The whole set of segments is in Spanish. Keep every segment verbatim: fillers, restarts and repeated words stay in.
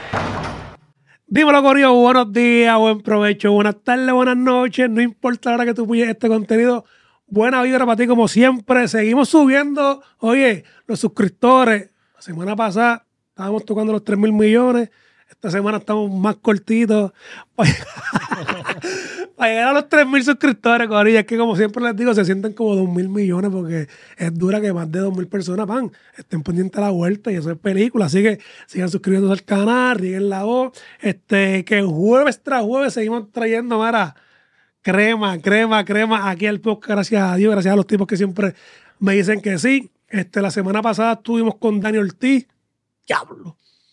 Dímelo, Corillo, buenos días, buen provecho, buenas tardes, buenas noches. No importa la hora que tú puyes este contenido, buena vibra para ti como siempre. Seguimos subiendo, oye, los suscriptores. La semana pasada estábamos tocando los tres mil millones. Esta semana estamos más cortitos. Para llegar a los tres mil suscriptores, Corillo, es que como siempre les digo, se sienten como dos mil millones porque es dura que más de dos mil personas van, estén pendientes a la vuelta y eso es película. Así que sigan suscribiéndose al canal, rieguen la voz. Este, que jueves tras jueves seguimos trayendo, mira, crema, crema, crema aquí al podcast, gracias a Dios, gracias a los tipos que siempre me dicen que sí. Este, la semana pasada estuvimos con Dani Ortiz. Diablo.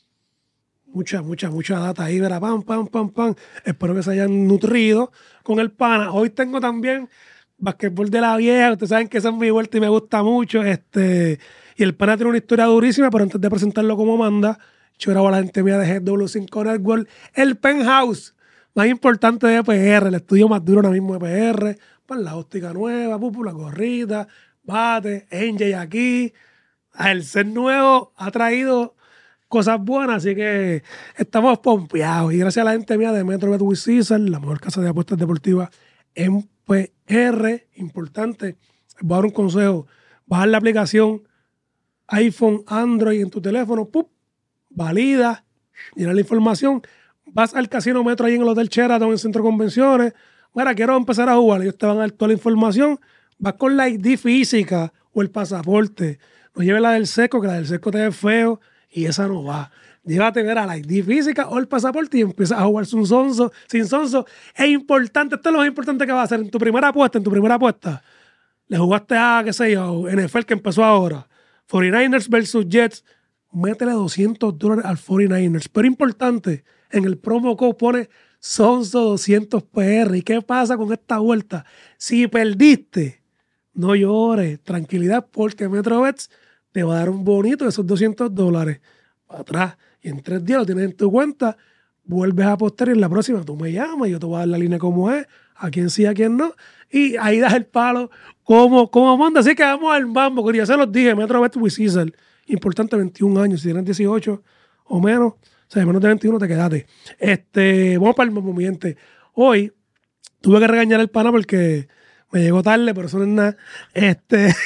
Mucha, mucha, mucha data ahí, ¿verdad? Pam, pam, pam, pam. Espero que se hayan nutrido con el pana. Hoy tengo también basquetbol de la vieja. Ustedes saben que esa es mi vuelta y me gusta mucho. Este, y el pana tiene una historia durísima, pero antes de presentarlo como manda, yo grabo a la gente mía de G W cinco Network, el penthouse más importante de P R, el estudio más duro ahora mismo de P R, para la óptica nueva, púpula, gorrita, bate, N J aquí. El ser nuevo ha traído cosas buenas, así que estamos pompeados. Y gracias a la gente mía de MetroBet with Caesar, la mejor casa de apuestas deportivas en P R. Importante, voy a dar un consejo: bajar la aplicación iPhone, Android en tu teléfono, ¡pup! Valida, llena la información, vas al Casino Metro ahí en el Hotel Sheraton, en el Centro de Convenciones. Mira, quiero empezar a jugar, ellos te van a dar toda la información. Vas con la I D física o el pasaporte. No lleves la del seco, que la del seco te ve feo y esa no va. Llévate ver a la I D física o el pasaporte y empiezas a jugar sin sonso, sin sonso. Es importante, esto es lo más importante que vas a hacer en tu primera apuesta. En tu primera apuesta, le jugaste a, qué sé yo, N F L que empezó ahora, cuarenta y nueve ers versus Jets, métele doscientos dólares al cuarenta y nueve ers. Pero importante, en el promo code pone Sonso doscientos P R. ¿Y qué pasa con esta vuelta? Si perdiste, no llores, tranquilidad, porque MetroBets te va a dar un bonito de esos doscientos dólares para atrás. Y en tres días lo tienes en tu cuenta, vuelves a apostar y en la próxima tú me llamas y yo te voy a dar la línea como es, a quién sí, a quién no. Y ahí das el palo como, como manda. Así que vamos al mambo, que ya se los dije, MetroBet with Caesar. Importante, veintiún años, si tienes dieciocho o menos, o sea, menos de veintiuno te quedaste. Este, vamos para el mambo, mi gente. Hoy tuve que regañar al pana porque me llegó tarde, pero eso no es nada. Este,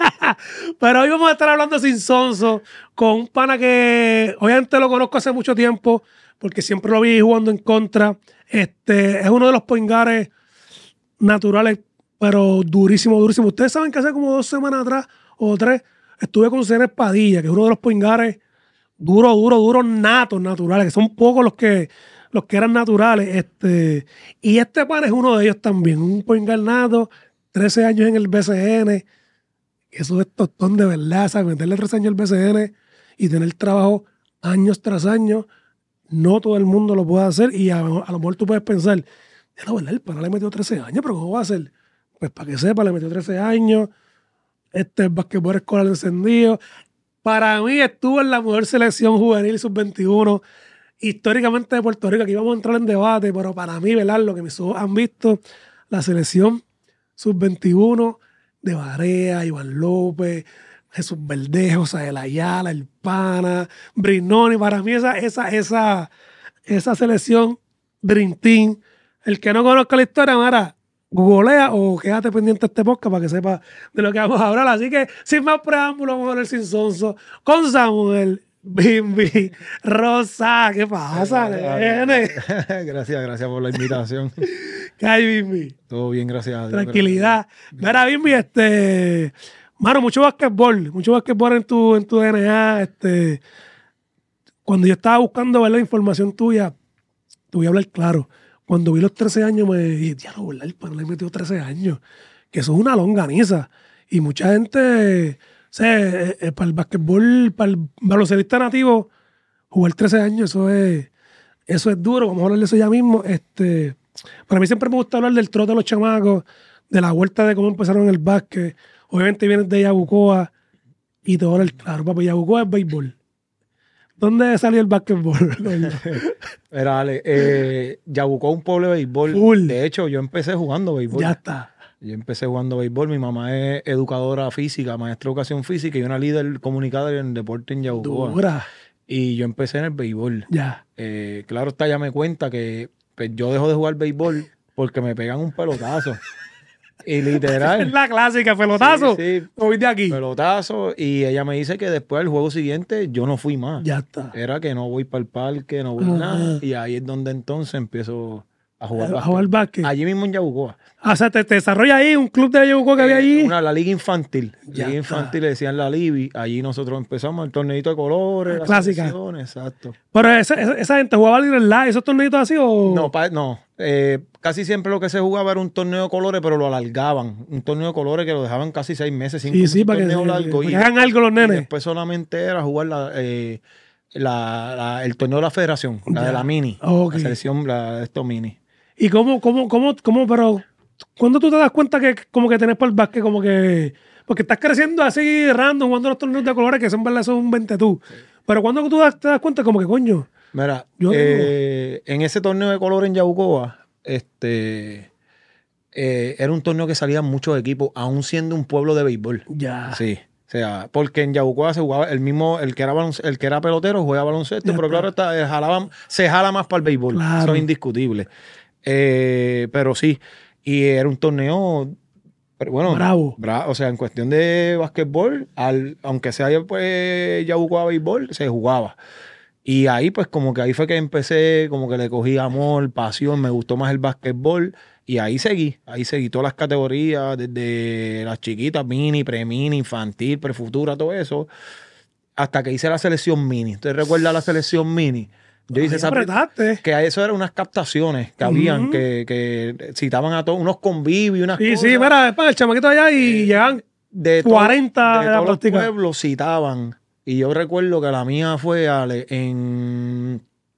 pero hoy vamos a estar hablando sin sonso con un pana que obviamente lo conozco hace mucho tiempo porque siempre lo vi jugando en contra. Este, es uno de los poingares naturales, pero durísimo, durísimo. Ustedes saben que hace como dos semanas atrás o tres estuve con Cenes Padilla, que es uno de los poingares duro, duro, duro, natos, naturales, que son pocos los que los que eran naturales. Este, y este pan es uno de ellos también, un poingar nato, trece años en el B C N. Eso es tostón de verdad, ¿sabes? Meterle trece años al B C N y tener trabajo años tras años, no todo el mundo lo puede hacer. Y a, a lo mejor tú puedes pensar, ya la verdad, el pana le metió trece años, pero ¿cómo va a ser? Pues para que sepa, le metió trece años, este basquetbol escolar encendido. Para mí estuvo en la mejor selección juvenil sub veintiuno históricamente de Puerto Rico. Aquí vamos a entrar en debate, pero para mí, ¿verdad? Lo que mis ojos han visto, la selección sub veintiuno de Barea, Iván López, Jesús Verdejo, Sael Ayala, el Pana, Brinoni. Para mí esa, esa, esa, esa selección Dream Team. El que no conozca la historia, mira, googlea o quédate pendiente de este podcast para que sepa de lo que vamos a hablar. Así que, sin más preámbulos, vamos a hablar sin sonso con Samuel Bimbi Rosa. ¿Qué pasa, nene? Gracias, gracias por la invitación. ¿Qué hay, Bimbi? Todo bien, gracias a Dios. Tranquilidad. Mira, Bimbi, este... Mano, mucho basquetbol, mucho basquetbol en tu, en tu D N A. Este, cuando yo estaba buscando ver la información tuya, te voy a hablar claro. Cuando vi los trece años, me dije, ya no, ¿verdad? El pana le metió trece años. Que eso es una longaniza. Y mucha gente, o sea, eh, eh, para el basquetbol, para el baloncelista nativo, jugar trece años, eso es, eso es duro. Vamos a hablar de eso ya mismo. Este, para mí siempre me gusta hablar del trote de los chamacos, de la vuelta de cómo empezaron en el básquet. Obviamente vienes de Yabucoa y te voy a hablar claro, papi. Yabucoa es béisbol. ¿Dónde salió el básquetbol? Mira, Ale, eh, Yabucoa es un pueblo de béisbol. Full. De hecho, yo empecé jugando béisbol. Ya está. Yo empecé jugando béisbol. Mi mamá es educadora física, maestra de educación física y una líder comunicadora en deporte en Yabucoa. Dura. y yo empecé en el béisbol. Ya. Eh, claro está, ya me cuenta que pues, yo dejo de jugar béisbol porque me pegan un pelotazo. Y literal. Es la clásica, pelotazo. Sí, sí, Voy de aquí. pelotazo. Y ella me dice que después del juego siguiente yo no fui más. Ya está. Era que no voy para el parque, no voy Ajá. nada. Y ahí es donde entonces empiezo a jugar A básquet. jugar básquet. Allí mismo en Yabucoa. Ah, o sea, te, te desarrolla ahí un club de Yabucoa que había allí. Eh, Una, la liga infantil. Ya liga está. infantil le decían la Libi. Allí nosotros empezamos el torneito de colores. La las clásica. selecciones, exacto. Pero esa, esa, esa gente jugaba libre live, esos torneitos así o. No, pa- no. Eh, casi siempre lo que se jugaba era un torneo de colores, pero lo alargaban. Un torneo de colores que lo dejaban casi seis meses. Cinco Sí, meses, sí, un para que, torneo largo. para Y- que hagan algo los Y nenes. después solamente era jugar la, eh, la- la- el torneo de la federación, la Ya. de la mini. Ok. La selección la de estos mini. ¿Y cómo, cómo, cómo, cómo, pero cuándo tú te das cuenta que como que tenés por el básquet, como que. Porque estás creciendo así random, jugando los torneos de colores que son verdad, son veinte tú. Pero cuando tú das- te das cuenta, como que coño. Mira, Yo eh, en ese torneo de colores en Yabucoa, este, eh, era un torneo que salían muchos equipos, aún siendo un pueblo de béisbol. Ya. Sí. O sea, porque en Yabucoa se jugaba el mismo, el que era balonc- el que era pelotero juega baloncesto, Ya pero está. claro, está, eh, jalaban- se jala más para el béisbol. Claro. Eso es indiscutible. Eh, pero sí, y era un torneo, pero bueno, Bravo. bra- o sea, en cuestión de básquetbol, al, aunque sea pues Yabucoa béisbol, se jugaba. Y ahí, pues, como que ahí fue que empecé, como que le cogí amor, pasión, me gustó más el básquetbol. Y ahí seguí, ahí seguí todas las categorías, desde las chiquitas, mini, pre-mini, infantil, prefutura, todo eso, hasta que hice la selección mini. ¿Usted recuerda la selección mini? Yo hice Ahí esa. pri- apretaste. Que eso eran unas captaciones que habían, Ujú. que, que citaban a todos, unos convivios, unas Sí, cosas. sí, mira, pa, el chamaquito allá y llegan de to- cuarenta de de la todos los práctica. pueblos citaban. Y yo recuerdo que la mía fue Ale, en,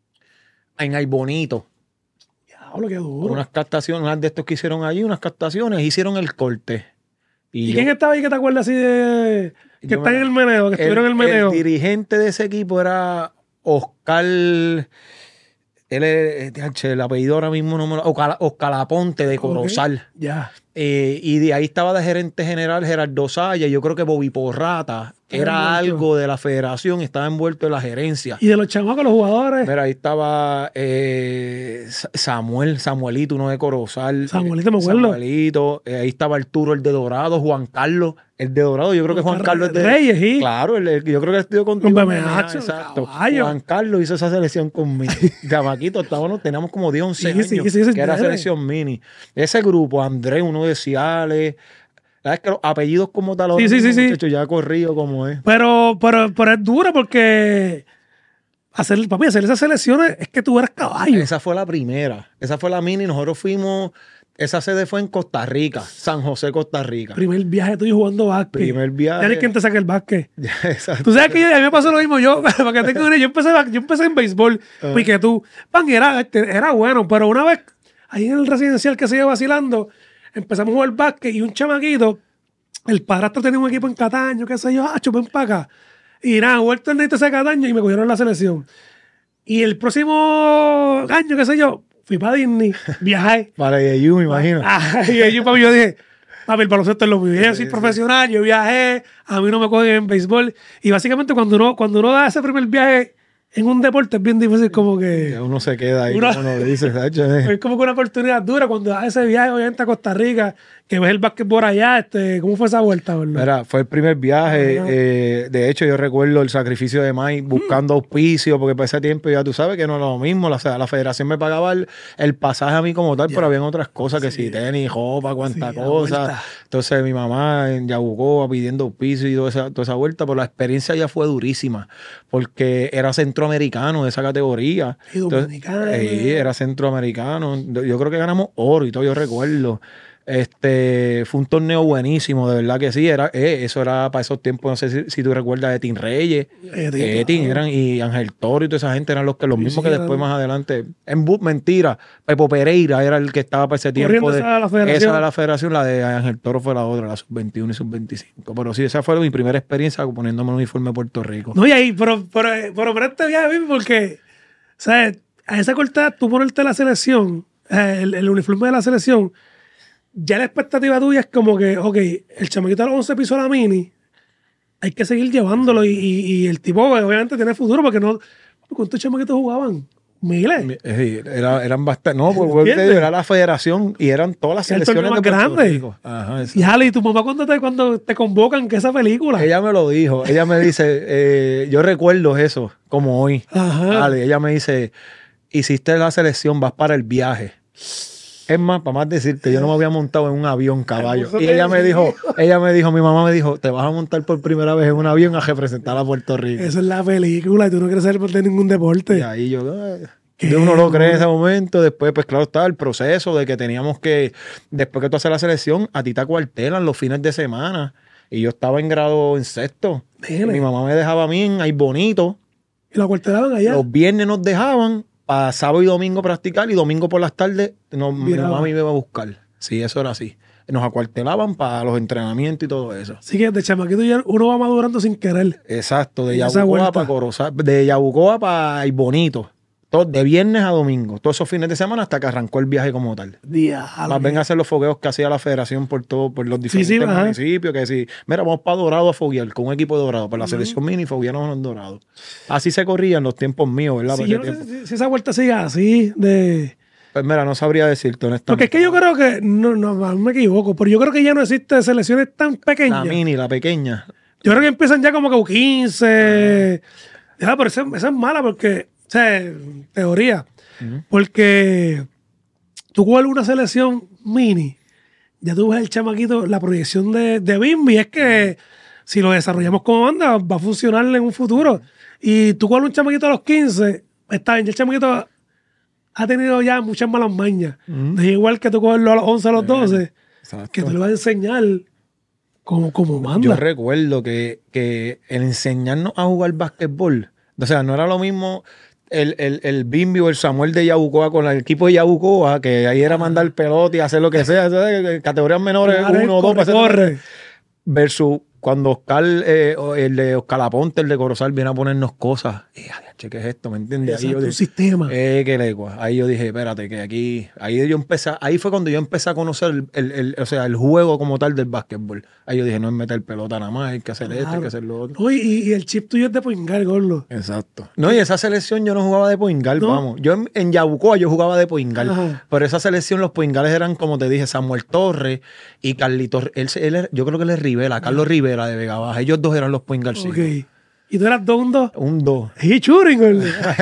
en Ay Bonito. Diablo, qué duro. Unas captaciones, unas de estos que hicieron allí, unas captaciones, hicieron el corte. Y, ¿Y yo- quién estaba ahí que te acuerdas así de. que yo está me- en el meneo, que estuvieron en el meneo? El dirigente de ese equipo era Oscar. Él es, eh, el apellido ahora mismo no me lo. Oscar, Oscar Aponte de Corozal. Ok, ya. Eh, y de ahí estaba de gerente general Gerardo Saya. Yo creo que Bobby Porrata era envuelto. algo de la federación, estaba envuelto en la gerencia. Y de los chamacos, los jugadores. Mira, ahí estaba eh, Sa- Samuel, Samuelito, uno de Corozal. Samuelito, me acuerdo. Samuelito. Eh, ahí estaba Arturo, el de Dorado, Juan Carlos, el de Dorado. Yo creo que Juan Carlos es de. Reyes, sí. Claro, el, el- yo creo que estudió Con contigo. B M en H, exacto. caballo. Juan Carlos hizo esa selección conmigo. Chamaquito, estábamos, teníamos como diez, once Sí, sí, años. sí, sí, que era debe. selección mini. Ese grupo, Andrés, uno de Ciales. ¿Sabes que los apellidos como tal? Sí, sí, sí, sí. Muchachos, ya ha corrido como es. Pero, pero, pero es duro porque hacer, papi, hacer esas selecciones es que tú eras caballo. Esa fue la primera. Esa fue la mini. Nosotros fuimos. Esa sede fue en Costa Rica, San José, Costa Rica. Primer viaje tuyo jugando básquet. Primer viaje. Ya ni quien te saque el básquet. Exacto. Tú sabes que yo- a mí me pasó lo mismo. Yo, para que tengas una idea, yo empecé, yo empecé en béisbol. Ah. Porque tú, pan, era, este, era bueno, pero una vez ahí en el residencial que se iba vacilando, empezamos a jugar básquet y un chamaquito, el padrastro tenía un equipo en Cataño, qué sé yo, ah, ven para acá. Y nada, vuelto el neto ese Cataño y me cogieron la selección. Y el próximo año, qué sé yo, fui para Disney, viajé. Para Yeyu, me imagino. Ah, y yo, papi, yo dije, papi, el baloncesto es lo mío. Yo soy profesional, yo viajé, a mí no me cogen en béisbol. Y básicamente cuando uno, cuando uno da ese primer viaje en un deporte es bien difícil, como que... Ya uno se queda ahí, Uno- como uno dice, ¿sabes? Es como que una oportunidad dura cuando das ese viaje, obviamente, a Costa Rica, que ves el básquetbol allá. Este, ¿cómo fue esa vuelta, verdad? Mira, fue el primer viaje. Ajá. eh, de hecho, yo recuerdo el sacrificio de Mike buscando auspicio, porque para ese tiempo ya tú sabes que no era lo mismo. La, la federación me pagaba el, el pasaje a mí como tal, Ya. pero habían otras cosas que si tenis, ropa, cuánta Sí, la cosa. vuelta. Entonces, mi mamá en Yabucoa pidiendo auspicio y toda esa, toda esa vuelta, pero la experiencia ya fue durísima, porque era centroamericano de esa categoría. Y dominicano. Sí, era centroamericano. Yo yo creo que ganamos oro y todo, yo recuerdo. Este fue un torneo buenísimo, de verdad que sí. Era, eh, eso era para esos tiempos, no sé si, si tú recuerdas de Etin Reyes, Etin, Etin, claro. eran, y Ángel Toro y toda esa gente eran los que los Sí, mismos sí, que después eran- más adelante. En bu- mentira, Pepo Pereira era el que estaba para ese tiempo. Corriendo De, esa de la federación. esa de la federación, la de Ángel Toro fue la otra, la sub veintiuno y sub veinticinco. Pero sí, esa fue mi primera experiencia poniéndome el uniforme de Puerto Rico. No, y ahí, pero, pero, pero, pero este viaje, baby, porque, ¿sabes? A esa corta, tú ponerte la selección, eh, el, el uniforme de la selección, ya la expectativa tuya es como que, ok, el chamaquito a los once pisó la mini, hay que seguir llevándolo y, y, y el tipo obviamente tiene futuro porque no... ¿Cuántos chamaquitos jugaban? Miles. Sí, era, eran bastante. No, pues te digo, era la federación y eran todas las selecciones más de Puerto grande. Rico. Ajá, y Ale, ¿y tu mamá cuando te, cuando te convocan que esa película? Ella me lo dijo. Ella me dice, eh, yo recuerdo eso, como hoy. Ajá. Ale, ella me dice, hiciste la selección, vas para el viaje. Es más, para más decirte, yo no me había montado en un avión, caballo. Y ella me dijo, ella me dijo, mi mamá me dijo, te vas a montar por primera vez en un avión a representar a Puerto Rico. Esa es la película y tú no quieres ser de ningún deporte. Y ahí yo, de uno lo cree en ese momento. Después, pues claro, estaba el proceso de que teníamos que, después que tú haces la selección, a ti te acuartelan los fines de semana. Y yo estaba en grado en sexto. Nene. Mi mamá me dejaba a mí en Ay Bonito. Y lo acuartelaban allá. Los viernes nos dejaban para sábado y domingo practicar y domingo por las tardes no, mi mamá me iba a buscar. Sí, eso era así. Nos acuartelaban para los entrenamientos y todo eso. Así que de chamaquito ya uno va madurando sin querer. Exacto, de Yabucoa para Corozal, de Yabucoa para Ay Bonito. Todo, de viernes a domingo, todos esos fines de semana hasta que arrancó el viaje como tal. Diablo. Más ven a hacer los fogueos que hacía la federación por todo, por los diferentes sí, sí, municipios. Que sí, mira, vamos para Dorado a foguear con un equipo de Dorado, para la uh-huh. selección mini foguearon en Dorado. Así se corría en los tiempos míos, ¿verdad? Sí, yo no sé si, si esa vuelta sigue así de... Pues mira, no sabría decirte honestamente. Porque es que yo creo que, no, no, no me equivoco, pero yo creo que ya no existe selecciones tan pequeñas. La mini, la pequeña. Yo creo que empiezan ya como que quince. Uh-huh. Ya, pero esa, esa es mala porque, o sea, teoría. Uh-huh. Porque tú coges una selección mini, ya tú ves el chamaquito, la proyección de, de Bimby es que si lo desarrollamos como banda va a funcionar en un futuro. Y tú coges un chamaquito a los quince, está bien, ya el chamaquito ha tenido ya muchas malas mañas. Uh-huh. Es igual que tú cogerlo a los once, a los doce, uh-huh. que te lo vas a enseñar como, como manda. Yo recuerdo que, que el enseñarnos a jugar básquetbol, o sea, no era lo mismo... El, el, el Bimby o el Samuel de Yabucoa con el equipo de Yabucoa, que ahí era mandar pelota y hacer lo que sea, ¿sabes? Categorías menores, claro, uno o dos, corre, corre. Versus cuando Oscar, eh, el de Oscar Aponte, el de Corozal, viene a ponernos cosas. Eh, che, ¿qué es esto? ¿Me entiendes? Ahí yo dije, un sistema. Eh, qué legua. Ahí yo dije, espérate, que aquí... Ahí yo empecé, ahí fue cuando yo empecé a conocer el, el, el, o sea, el juego como tal del básquetbol. Ahí yo dije, no es meter pelota nada más, hay que hacer claro. esto, hay que hacer lo otro. No, y, y el chip tuyo es de poingar, gordo. Exacto. No, y esa selección yo no jugaba de poingal, ¿no? Vamos. Yo en, en Yabucoa yo jugaba de poingal. Ajá. Pero esa selección, los poingales eran, como te dije, Samuel Torres y Carlitos. Él, él, yo creo que él es Rivera, Carlos Ajá. Rivera de Vega Baja. Ellos dos eran los poingalcitos. Ok. ¿Y tú eras dos, un dos? Un dos. Y churing, gordo.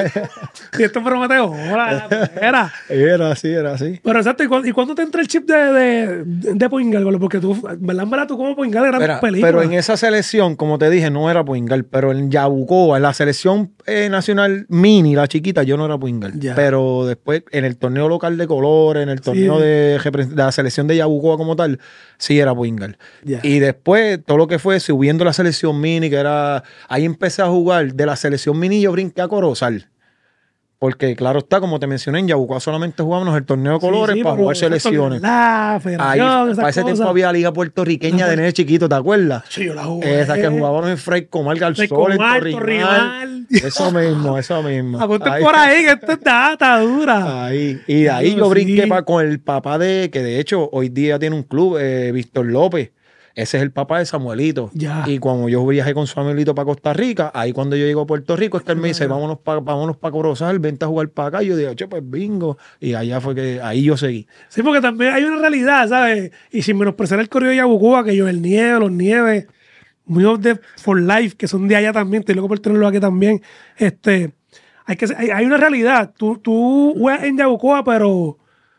Y esto promete hola, era. Era así, era así. Pero exacto, ¿y cuándo, ¿y cuándo te entra el chip de, de, de poingal, gordo? Porque tú, ¿verdad? ¿verdad? Tú como poingal eras Era, película. Pero en esa selección, como te dije, no era poingal. Pero en Yabucoa, en la selección eh, nacional mini, la chiquita, yo no era poingal. Ya. Pero después, en el torneo local de colores, en el torneo sí. de, de la selección de Yabucoa como tal, sí era poingal. Ya. Y después, todo lo que fue subiendo la selección mini, que era... Ahí empecé a jugar de la selección mini y yo brinqué a Corozal. Porque, claro está, como te mencioné, en Yabucoa solamente jugábamos el torneo de colores sí, sí, para jugar selecciones. La federación, Ahí, para ese cosas. tiempo había liga puertorriqueña de nene chiquito, ¿te acuerdas? Sí, yo la jugué. Esa que jugábamos en Frei Comal, Garzón, en Torrimal. Eso mismo, eso mismo. Apunten por ahí, que esto es data dura. Ahí. Y de ahí yo brinqué sí. pa, con el papá de, que de hecho hoy día tiene un club, eh, Víctor López. Ese es el papá de Samuelito. Ya. Y cuando yo viajé con Samuelito para Costa Rica, ahí cuando yo llego a Puerto Rico, es que él me dice, vámonos para vámonos pa Corozal, vente a jugar para acá. Y yo digo, che, pues bingo. Y allá fue que, ahí yo seguí. Sí, porque también hay una realidad, ¿sabes? Y sin menospreciar el correo de Yabucoa, que yo, el Nieve, los Nieves, muy de For Life, que son de allá también, estoy loco por tenerlo aquí también. Este, hay, que, hay, hay una realidad. Tú, tú juegas en Yabucoa, pero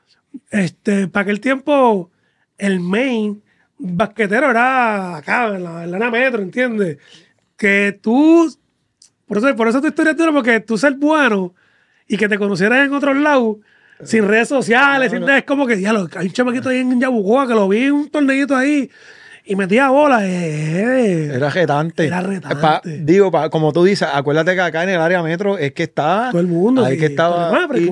este, para aquel tiempo, el main basquetero era acá, en la, en la Metro, ¿entiendes? Que tú, por eso, por eso tu historia es dura, porque tú ser bueno y que te conocieras en otros lados, sin redes sociales, no, sin no. nada, es como que, ya, lo, hay un chamaquito ahí en Yabucoa que lo vi en un torneito ahí y metía bolas. Eh, era retante. Era retante. Pa, digo, pa, como tú dices, acuérdate que acá en el área metro es que está... Todo el mundo. Ahí sí, que estaba...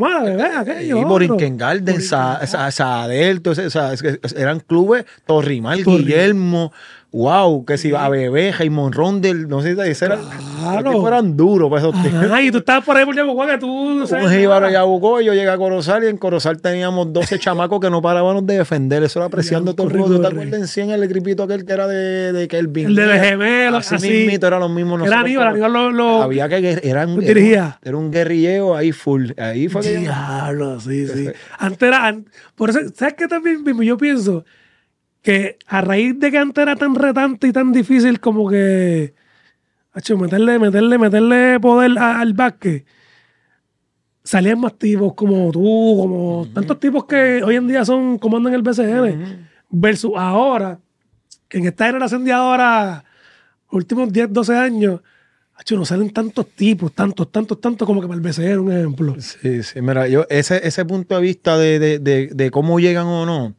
Y Borinquen Garden, Sadel, o sea, eran clubes, Torrimal, Torrimal, Guillermo, wow, que si iba a beber, Raymond Rondel, no sé si ese era, Claro. los tipos eran duros para esos tiempos. Ajá, y tú estabas por ahí por Yabucoa que tú no Un sabes jíbaro nada. ya buscó y yo llegué a Corozal y en Corozal teníamos doce chamacos que no parábamos de defender. Eso era apreciando Ya, todo el corre, mundo. ¿Tú te corre. acuerdas en cien el gripito aquel que era de, de Kelvin? El de los gemelos, Así así. mismito eran los mismos. Era nosotros Aníbal, como- Aníbal lo, lo- Había que guer- eran, lo era, dirigía. era un guerrilleo ahí full. Ahí fue que yo- Diablo, sí, sí. Antes era, an- por eso, ¿sabes qué también mismo? Yo pienso que a raíz de que antes era tan retante y tan difícil como que, hacho, meterle, meterle, meterle poder a- al básquet, salían más tipos como tú, como tantos tipos que hoy en día son, comandan el B C N, versus ahora, que en esta generación de ahora, últimos diez, doce años, hacho, no salen tantos tipos, tantos, tantos, tantos como que para el B C N, un ejemplo. Sí, sí, mira, yo, ese, ese punto de vista de, de, de, de cómo llegan o no,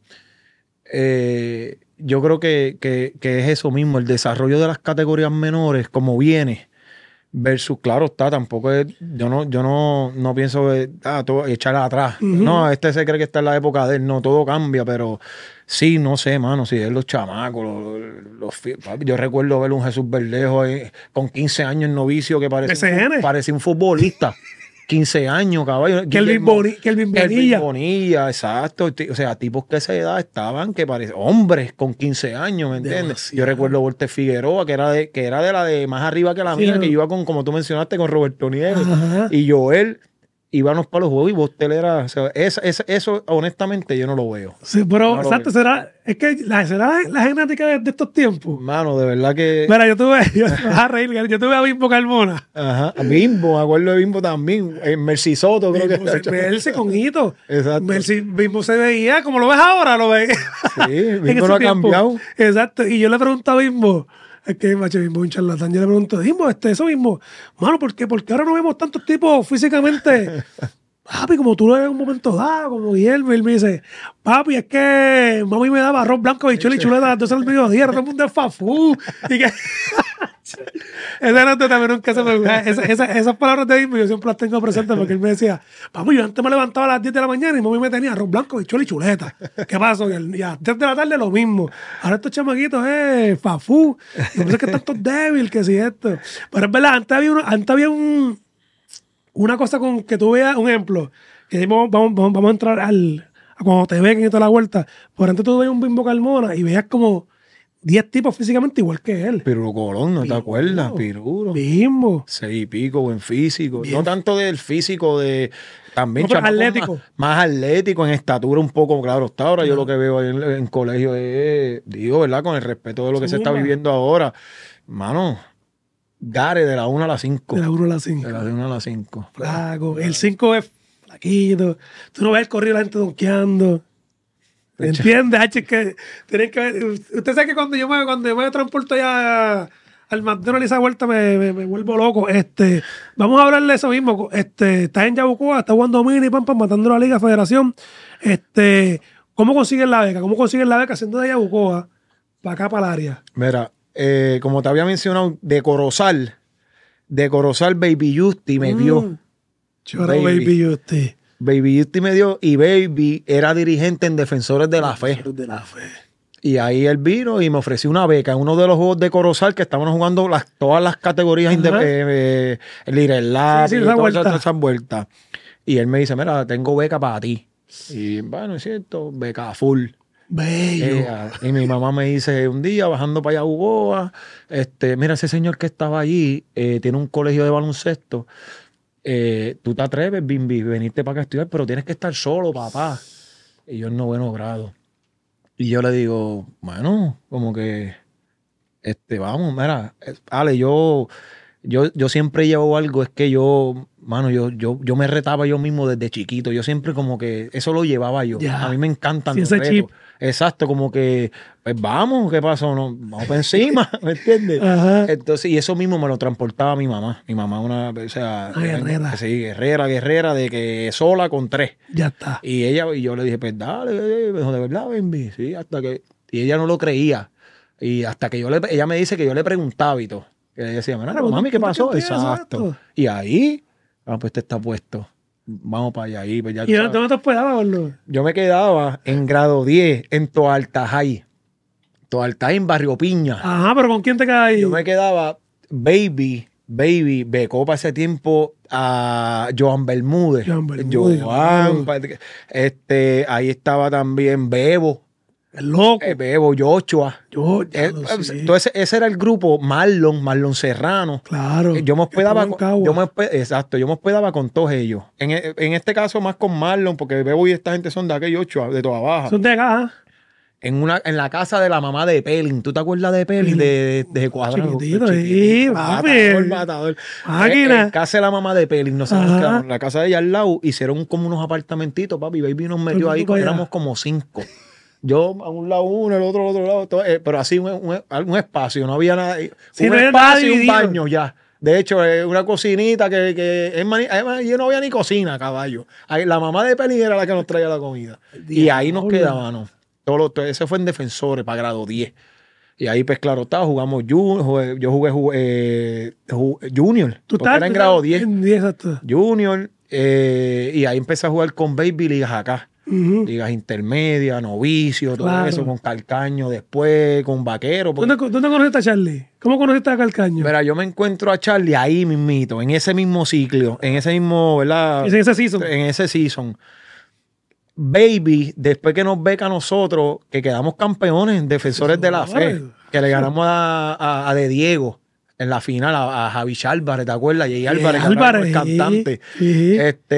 eh, yo creo que, que, que es eso mismo, el desarrollo de las categorías menores, como viene, versus, claro está, tampoco es, yo no, yo no, no pienso eh, ah, todo, echar atrás. Ujú. No, este se cree que está en la época de él, no, todo cambia, pero sí, no sé, mano, si es los chamacos, los, los fi- papi, yo recuerdo ver un Jesús Verdejo ahí, con quince años en novicio que parecía, B C N. un, fu- parecía un futbolista. quince años, caballo. Kelvin Guillermo- Boni- Kelvin Kelvin Bonilla. Bonilla, exacto. Ti- O sea, tipos que a esa edad estaban, que parecían hombres con quince años, ¿me entiendes? Demasiado. Yo recuerdo a Walter Figueroa, que era de, que era de la de más arriba que la Sí, mía, no. que iba con, como tú mencionaste, con Roberto Nieves. Ajá. Y Joel, íbamos para los juegos y Bostel era. O sea, esa- esa- eso, honestamente, yo no lo veo. Sí, pero No lo exacto, veo. será, es que la, será la genética de, de estos tiempos. Mano, de verdad que. Mira, yo tuve, yo, te vas a reír, yo tuve a Bimbo Carmona. Ajá. Bimbo, me acuerdo de Bimbo también. En Mercy Soto, creo Bimbo que. se- verse con hito. Exacto. Verse- Bimbo se veía como lo ves ahora, lo veía. Sí, en Bimbo ese no ha tiempo. cambiado. Exacto. Y yo le pregunto a Bimbo, es que macho, Bimbo es un charlatán. Yo le pregunto, Bimbo, este, eso mismo, mano, ¿por qué? Porque ahora no vemos tantos tipos físicamente. Papi, como tú lo ves en un momento dado, como Guillermo, y él me dice, papi, es que mami me daba arroz blanco, bichuela y chuleta a las doce del mediodía, todo el mundo es fafú. Y que... Esa nota también nunca se me esa, esa, esas palabras de Bimbo yo siempre las tengo presentes porque él me decía, papi, yo antes me levantaba a las diez de la mañana y mami me tenía arroz blanco, bichuela y chuleta. ¿Qué pasó? Y, el- y a las diez de la tarde lo mismo. Ahora estos chamaquitos es fafú. No sé que están todos débiles, que si esto. Pero es verdad, antes había, uno- antes había un una cosa con que tú veas, un ejemplo, que vamos, vamos, vamos, vamos a entrar al, a cuando te ven y toda la vuelta, por antes tú veías un Bimbo Carmona y veías como diez tipos físicamente igual que él. Pirulo Colón, ¿no te Pirulo. acuerdas? Pirulo. Bimbo. Seis y pico, buen físico. Bien. No tanto del físico, de también No, pero chamacos atlético. Más, más atlético, en estatura un poco, claro. Hasta ahora yo lo que veo en, en colegio es, digo, ¿verdad? Con el respeto de lo que se está Zumba. viviendo ahora. Mano, Gare de la una a las cinco. De la uno a la cinco. De la una a las cinco. Flaco. El cinco es flaquito. Tú no ves el corrido de la gente donkeando. ¿Entiendes? H, es que tienen que ver. Usted sabe que cuando yo me, cuando yo me transporto ya al McDonald's esa vuelta me, me, me vuelvo loco. Este, vamos a hablar de eso mismo. Este, está en Yabucoa, está jugando mini, pam, pam, matando la Liga Federación. Este, ¿cómo consiguen la beca? ¿Cómo consiguen la beca siendo de Yabucoa para acá, para el área? Mira, eh, como te había mencionado, de Corozal, de Corozal, Baby Justy me dio. Mm. Choro, Baby. baby, usted. Baby Justy me dio y Baby era dirigente en Defensores de la Fe. De la fe. Y ahí él vino y me ofreció una beca en uno de los juegos de Corozal que estábamos jugando las, todas las categorías, Ajá. inde- eh, eh, Little Lab Sí, sí, y esa todas vuelta. esas, esas vueltas. Y él me dice, mira, tengo beca para ti. Y bueno, es cierto, beca full. Bello. Eh, y mi mamá me dice un día, bajando para Yabucoa, este, mira, ese señor que estaba allí eh, tiene un colegio de baloncesto. Eh, tú te atreves, Bimbi, venirte para acá a estudiar, pero tienes que estar solo, papá. Y yo en noveno grado. Y yo le digo, bueno, como que, este, vamos, mira, eh, Ale, yo, yo, yo siempre llevo algo, es que yo, mano, yo, yo, yo me retaba yo mismo desde chiquito. Yo siempre como que eso lo llevaba yo. Ya. A mí me encantan Sí, los ese retos. chip. Exacto, como que, pues vamos, ¿qué pasó? No, vamos para encima, ¿me entiendes? Ajá. Entonces, y eso mismo me lo transportaba mi mamá. Mi mamá, una, o sea, Ah, guerrera. sí, guerrera, guerrera, de que sola con tres. Ya está. Y ella, y yo le dije, pues dale, eh, me dijo, de verdad, baby. Sí, hasta que, y ella no lo creía. Y hasta que yo le, ella me dice que yo le preguntaba y todo. Que ella decía, mira, Claro, mami, ¿qué ¿tú- tú pasó? qué piensas de Exacto. esto? Y ahí, ah, pues te está puesto. Vamos para allá. Ahí, pues ya tú ¿Y sabes. dónde te hospedabas, boludo? Yo me quedaba en grado diez en Toalta High. Toalta en Barrio Piña. Ajá, pero ¿con quién te quedas ahí? Yo me quedaba Baby, Baby, becó para ese tiempo a Joan Bermúdez. Joan Bermúdez, Joan, claro. este, ahí estaba también Bebo. El loco. Eh, Bebo, Joshua. Yo, ya Eh, lo sé. Entonces, ese era el grupo Marlon, Marlon Serrano. Claro. Eh, Yo me hospedaba Estaba en con, Cagua. yo me hospe- exacto, yo me hospedaba con todos ellos. En, e- en este caso, más con Marlon, porque Bebo y esta gente son de aquellos ocho, de toda baja. Son de acá, ¿ah? En una, en la casa de la mamá de Pelin. ¿Tú te acuerdas de Pelin? De, de, de Cuadrado. Chiquitito, El sí, matador, papi. matador. Máquina. En, en casa de la mamá de Pelin, no sé, Ajá. nos quedamos en la casa de ella al lado, hicieron como unos apartamentitos, papi. Baby nos metió Todo el ahí, mundo para allá. éramos como cinco. Yo a un lado uno, el otro al otro lado, todo, eh, pero así un, un, un espacio, no había nada. Sí, un no había nada espacio y un dividido. baño ya. De hecho, eh, una cocinita que, que es mani- además, yo no había ni cocina, caballo. Ahí, la mamá de Pelín era la que nos traía la comida. Y ahí nos Diablo. quedábamos. Todo lo- todo- ese fue en Defensores para grado diez. Y ahí, pues claro, estaba, jugamos junior, jugué- yo jugué, jugué, eh, ju- Junior. Tú Porque estás era en grado diez. En diez, exacto. Junior. eh, y ahí empecé a jugar con Baby ligas acá. Ujú. Ligas intermedias, novicio, todo Claro. eso, con Calcaño después, con Vaquero. porque- ¿Dónde, ¿Dónde conociste a Charlie? ¿Cómo conociste a Calcaño? Mira, yo me encuentro a Charlie ahí mismito, en ese mismo ciclo, en ese mismo, ¿verdad? Ese, ese season. En ese season. Baby, después que nos beca a nosotros, que quedamos campeones, defensores de la fe, que le ganamos a, a, a De Diego en la final, a, a Javi Álvarez, ¿te acuerdas? Y Álvarez, que ahora Álvarez, es cantante. sí.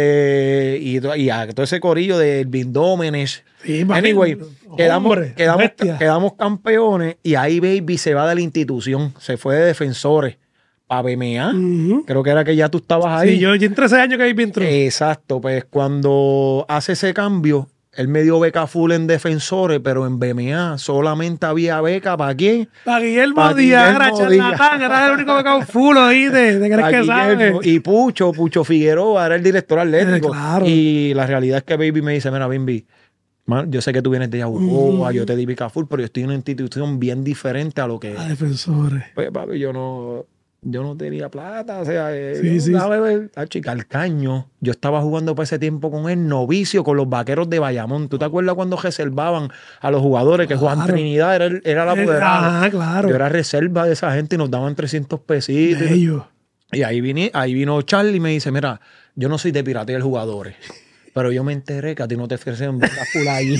Este, y, to- y a todo ese corillo de Elvin Dómenes. Sí, papi, Anyway, quedamos, hombre, quedamos, bestia. quedamos campeones y ahí Baby se va de la institución, se fue de defensores para B M A. Ujú. Creo que era que ya tú estabas ahí. Sí, yo, yo en trece años que ahí entró. Exacto, pues cuando hace ese cambio, él me dio beca full en defensores, pero en B M A solamente había beca para quién. Para Guillermo Pa' Díaz, era Guillermo Díaz. charlatán, era el único que quedó full ahí de, de creer Pa' que Guillermo. sabe. Y Pucho, Pucho Figueroa era el director atlético. Eh, claro. Y la realidad es que Baby me dice, mira, Bimbi, man, yo sé que tú vienes de Yabucoa, Mm. yo te di beca full, pero yo estoy en una institución bien diferente a lo que A defensores. pues, papi, yo no, yo no tenía plata, o sea, eh, Sí, yo sí, daba beber, tacho, y Calcaño. Yo estaba jugando para ese tiempo con él, novicio, con los vaqueros de Bayamón. ¿Tú te acuerdas cuando reservaban a los jugadores? Que Juan Claro. Trinidad era, el- era la Eh, apoderado. Ajá, claro. Yo era reserva de esa gente y nos daban trescientos pesitos. De ellos. Y ahí, vine, ahí vino Charlie y me dice, mira, yo no soy de piratear jugadores, pero yo me enteré que a ti no te ofrecen beca full ahí.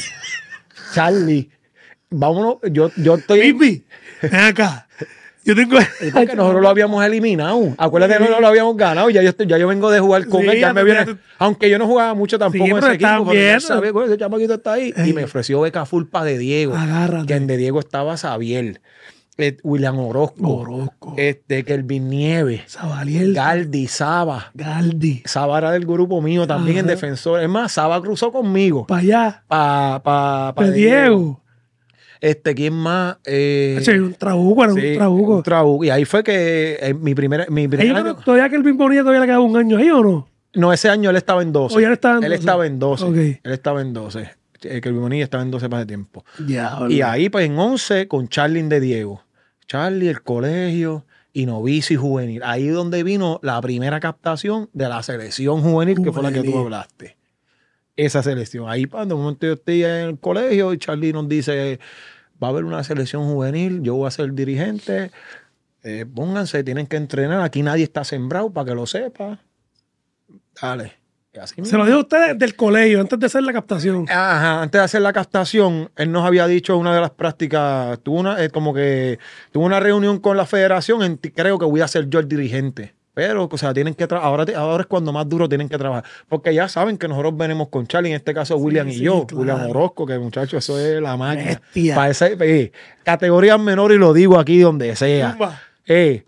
Charlie, vámonos, yo, yo estoy... Bibi, ven acá. Yo tengo. Es porque nosotros lo habíamos eliminado. Acuérdate que nosotros lo habíamos ganado. Ya yo, estoy- ya yo vengo de jugar con Sí, él. Ya ya me tú- viene, ya tú- aunque yo no jugaba mucho tampoco Sí, en pero ese equipo. estás Pero yo viendo. sabía, "Bueno, ese chamaquito está ahí". Y me ofreció beca full pa' de Diego. Agárrate. Que en de Diego estaba Xavier, eh, William Orozco, Orozco. este, Kelvin Nieves, Sabaliel. Galdi, Saba. Galdi. Saba era del grupo mío también en Ajá. defensor. Es más, Saba cruzó conmigo. Para allá. Pa, pa, pa De de Diego. Este, ¿quién más? Eh, Ese, un trabuco, era sí, un trabuco. un trabuco. Y ahí fue que eh, mi primer, mi primer Ahí, año- todavía que el Bonilla todavía le quedaba un año ahí o no? No, ese año él estaba en doce. ¿O ya él estaba en Él doce? estaba en doce. Ok. Él estaba en doce. Eh, Que el Bonilla estaba en doce para ese tiempo. Ya, Y ahí, pues en once, con Charlie de Diego. Charlie, el colegio y novicio y juvenil. Ahí donde vino la primera captación de la selección juvenil, que fue la que tú Juvenil. hablaste. Esa selección. Ahí, cuando un momento yo estoy en el colegio y Charlie nos dice, va a haber una selección juvenil, yo voy a ser dirigente, eh, pónganse, tienen que entrenar, aquí nadie está sembrado para que lo sepa. Dale. Y así Se mismo. lo dijo a usted del colegio, antes de hacer la captación. Ajá, antes de hacer la captación, él nos había dicho una de las prácticas, tuvo una, eh, como que tuvo una reunión con la federación, en- creo que voy a ser yo el dirigente. Pero, o sea, tienen que tra- ahora, te- ahora es cuando más duro tienen que trabajar. Porque ya saben que nosotros venimos con Charlie, en este caso William y sí, yo, claro. William Orozco, que muchacho, eso es la máquina. Bestia. Para esa eh, categorías menores, y lo digo aquí donde sea. Zumba. Eh,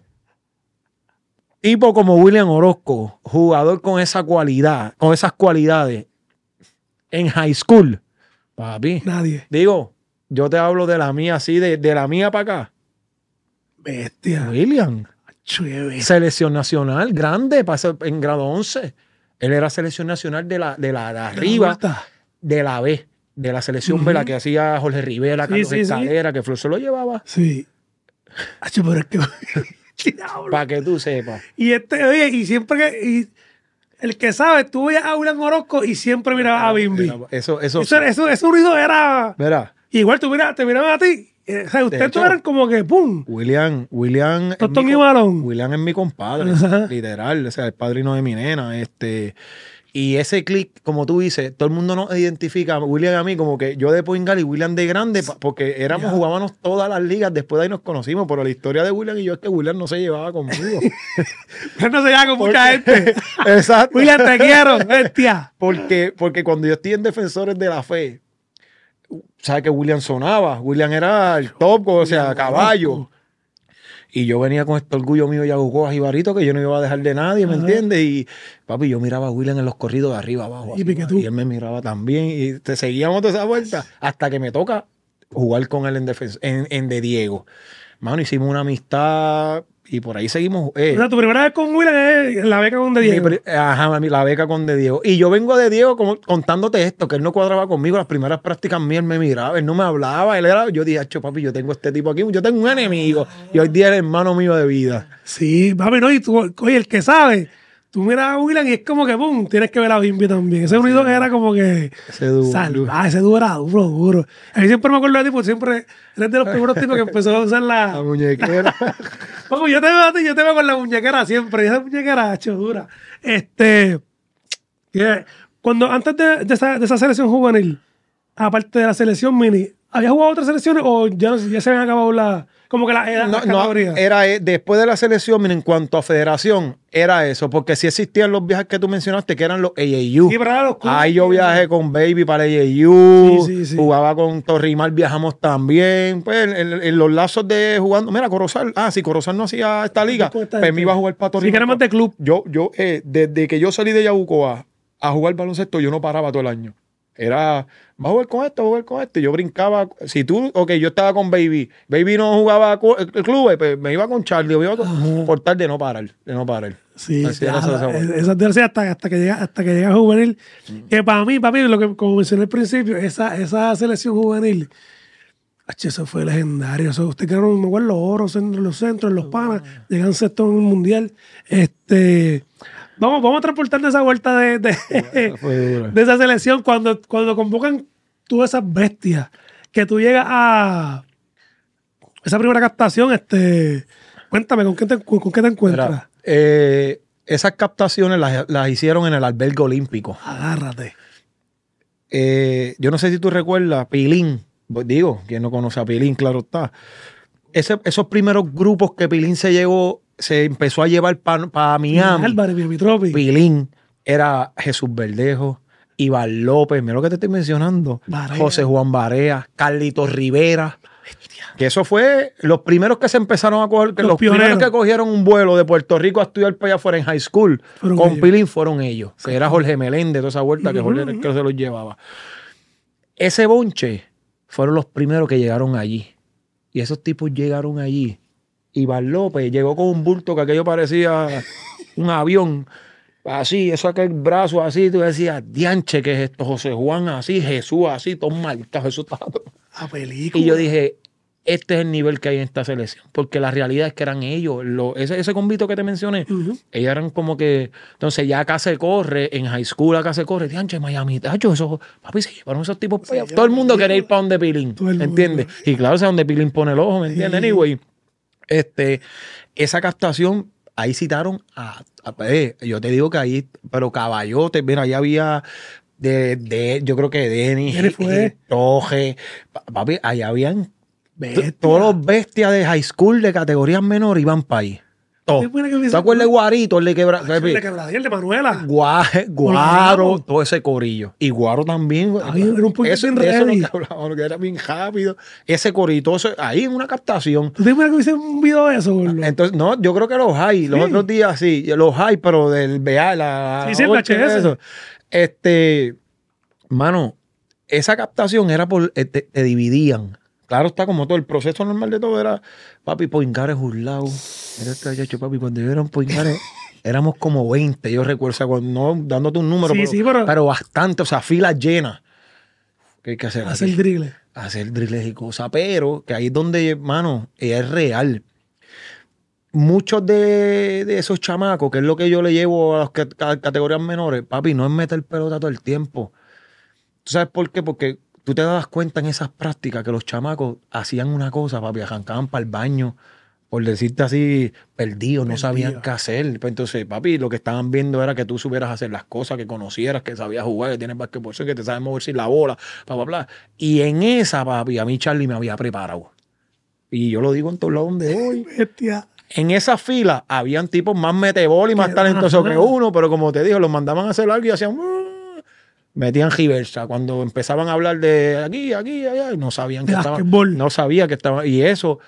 tipo como William Orozco, jugador con esa cualidad, con esas cualidades en high school, papi. Nadie. Digo, yo te hablo de la mía así, de, de la mía para acá. Bestia. William, Chévere. selección nacional, grande, pasa en grado once. Él era selección nacional de la de la de arriba, Adulta. de la B, de la selección B, Ujú. la que hacía Jorge Rivera, Sí, Carlos sí, sí. Escalera, que Flor se lo llevaba. Sí. Hacho, pero es que. Diablo. Para que tú sepas. Y este, oye, y siempre que. Y el que sabe, tú veías a William Orozco y siempre mirabas a Bimbi. Eso, eso, Eso, eso, eso unido era. Mira, Igual tú miras, te miraban a ti Eh, o sea, ustedes hecho, todos eran como que ¡pum! William, William. es Tostón mi y co- balón. William es mi compadre, Ajá. literal, o sea, el padrino de mi nena, este. Y ese click, como tú dices, todo el mundo nos identifica, a William y a mí, como que yo de point guard y William de grande, pa- porque éramos, Ya. jugábamos todas las ligas, después de ahí nos conocimos, pero la historia de William y yo es que William no se llevaba conmigo. Él no se lleva con mucha gente. Exacto. William, te quiero, bestia. Porque, porque cuando yo estoy en Defensores de la Fe, sabes que William sonaba, William era el top, o sea, caballo. Y yo venía con este orgullo mío Yabucoa Jibarito, que yo no iba a dejar de nadie, ¿me Ajá. entiendes? Y papi, yo miraba a William en los corridos de arriba abajo. Y así, pique tú. y él me miraba también. Y te seguíamos toda esa vuelta hasta que me toca jugar con él en, defensa, en, en De Diego. Mano, hicimos una amistad y por ahí seguimos. eh, O sea, tu primera vez con William es la beca con De mi Diego. pri- ajá, mi- la beca con De Diego. Y yo vengo de Diego como, contándote esto, que él no cuadraba conmigo. Las primeras prácticas mías él me miraba, él no me hablaba. Él era, yo dije, "Acho, papi, yo tengo este tipo aquí, yo tengo un enemigo. Y hoy día es el hermano mío de vida. Sí, papi, no, y tú, oye, el que sabe, tú miras a William y es como que, pum, tienes que ver a Bimbi también. Ese unido que era como que Ese dúo. salvaje, ese dúo era duro, duro. A mí siempre me acuerdo de ti, porque siempre eres de los primeros tipos que empezó a usar La la... muñequera. Papi, yo te veo a ti, yo te veo con la muñequera siempre, y esa muñequera, hecho dura. Este, que cuando, antes de, de esa, de esa selección juvenil, aparte de la selección mini, ¿habías jugado otras selecciones o ya, no- ya se habían acabado la, como que la, edad, No, las no, categorías? era eh, después de la selección, mira, en cuanto a federación, era eso, porque sí existían los viajes que tú mencionaste, que eran los A A U. Sí, pero era los clubes. Ahí yo viajé con Baby para A A U, Sí, sí, sí. jugaba con Torrimar, viajamos también, pues en, en- en los lazos de jugando, mira, Corozal, ah, si Corozal no hacía esta liga, Con esta pues gente. me iba a jugar para Sí, Torrimar. que era más de club. Yo, yo, eh, desde que yo salí de Yabucoa a jugar baloncesto, yo no paraba todo el año. Era, va a jugar con esto, va a jugar con esto. Y yo brincaba. Si tú, ok, yo estaba con Baby. Baby no jugaba cu- el club, pues me iba con Charlie. Me iba con, Ajá. por tal de no parar, de no parar. Sí, Así era ya, esa- esa- esa- esas de hasta, hasta que llega hasta que llega juvenil. Que para mí, papi, lo que como mencioné al principio, esa, esa selección juvenil, ach, eso fue legendario. Eso, usted quedaron, me acuerdo, los oros en los centros, en los panas, llegan sexto en el mundial. Este, vamos, vamos a transportarnos esa vuelta de, de, fue dura. de esa selección cuando, cuando convocan todas esas bestias, que tú llegas a esa primera captación, este, cuéntame, ¿con qué te, con, con qué te encuentras? Mira, eh, esas captaciones las, las hicieron en el albergue olímpico. Agárrate. Eh, yo no sé si tú recuerdas, Pilín, pues digo, quien no conoce a Pilín, claro está. Ese- esos primeros grupos que Pilín se llegó, se empezó a llevar para Miami. Álvarez, Miami Tropi. Pilín era Jesús Verdejo, Iván López, mira lo que te estoy mencionando, Barea. José Juan Barea, Carlitos Rivera. Que eso fue los primeros que se empezaron a coger, que Los los, primeros pioneros. que cogieron un vuelo de Puerto Rico a estudiar para allá afuera en high school Fueron con ellos. Pilín fueron ellos, que era Jorge Meléndez, toda esa vuelta que Jorge era el que se los llevaba. Ese bonche fueron los primeros que llegaron allí. Y esos tipos llegaron allí. Iván López llegó con un bulto que aquello parecía un avión. Así, eso aquel brazo así, tú decías, dianche, ¿qué es esto? José Juan así, Jesús así, todo marcado, Jesús estaba todo- A película. Y yo dije, este es el nivel que hay en esta selección. Porque la realidad es que eran ellos. Lo- ese, ese convito que te mencioné, Ujú. ellos eran como que. Entonces ya acá se corre, en high school acá se corre. Dianche, Miami, tacho, eso. Papi, se llevaron esos tipos para allá. Todo el mundo quería ir para donde Pilín. Todo el mundo. ¿Entiendes? Y claro, o sea, donde Pilín pone el ojo, ¿me entiendes? Sí. Anyway, este, esa captación, ahí citaron a. a- eh, yo te digo que ahí, pero caballote, mira, ahí había. De, de, yo creo que Denis, Denis fue. Toje, pa- papi, ahí habían Bestia. todos los bestias de high school de categorías menores iban para ahí. Todos. Qué buena que hubiese- ¿Te acuerdas de Guarito, el de quebra? El de Quebradiel, de Manuela. Gua- Guaro, todo ese corillo. Y Guaro también. Ay, era un poquito eso, bien de eso ready. lo que hablábamos, que era bien rápido. Ese corito, eso- ahí en una captación. ¿Tú te imaginas que hubiese un video de eso, gordo? Entonces, no, yo creo que los hay. Los Sí. otros días sí, los hay, pero del B A, la. Sí, sí, el ocho, H S. eso. Este, mano, esa captación era por. eh, Te, te dividían. Claro está, como todo. El proceso normal de todo era, papi, Poingares un lado. Era este muchacho, papi, cuando yo era un Poingares, éramos como veinte, yo recuerdo. O sea, cuando, no dándote un número, Sí, pero, sí, pero- pero bastante, o sea, filas llenas. ¿Qué hay que hacer? Hacer aquí? drill. Hacer drills y cosas, pero que ahí es donde, mano, es real. Muchos de, de esos chamacos, que es lo que yo le llevo a las ca- categorías menores, papi, no es meter pelota todo el tiempo. ¿Tú sabes por qué? Porque tú te das cuenta en esas prácticas que los chamacos hacían una cosa, papi, arrancaban para el baño, por decirte así, perdidos, no Perdido. sabían qué hacer. Pues entonces, papi, lo que estaban viendo era que tú supieras hacer las cosas, que conocieras, que sabías jugar, que tienes basquetbol, que te sabes mover sin la bola, bla, bla, bla. Y en esa, papi, a mí Charlie me había preparado. Y yo lo digo en todos lados donde voy. Bestia. En esa fila habían tipos más metebol y más talentosos que uno, pero como te digo, los mandaban a hacer algo y hacían... Metían giversa. Cuando empezaban a hablar de aquí, aquí, allá, no sabían que estaba... No sabía que estaba... Y eso...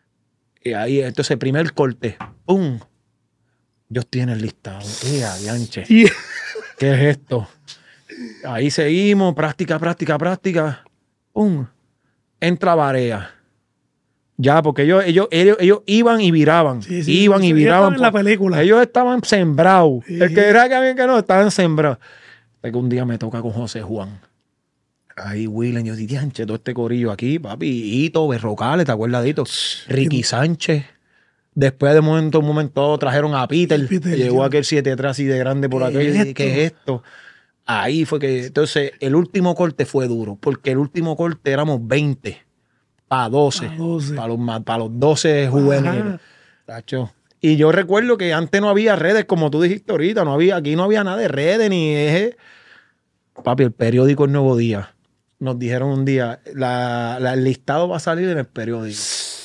Y ahí, entonces, primer corte. ¡Pum! Dios tiene el listado. ¡Eh, adianche! Sí. ¿Qué es esto? Ahí seguimos. Práctica, práctica, práctica. ¡Pum! Entra Barea. Ya, porque ellos, ellos, ellos, ellos iban y viraban. Sí, sí, iban sí, y viraban. en la película. Ellos estaban sembrados. Sí. El que era que bien que no, estaban sembrados. Que un día me toca con José Juan. Ahí, Willen, yo dije, dianche, todo este corillo aquí, papi, Hito, Berrocales, ¿te acuerdas de Hito? Ricky Sánchez. Después de momento, un momento, trajeron a Peter. Peter llegó yo. aquel siete atrás así de grande por aquello. Y dije, ¿qué es esto? Ahí fue que... Entonces, el último corte fue duro, porque el último corte éramos veinte para doce. Pa' doce. Para los, pa los doce juveniles. Tacho. Y yo recuerdo que antes no había redes, como tú dijiste ahorita. No había, aquí no había nada de redes ni... Eh, papi, el periódico El Nuevo Día. Nos dijeron un día, la, la, el listado va a salir en el periódico.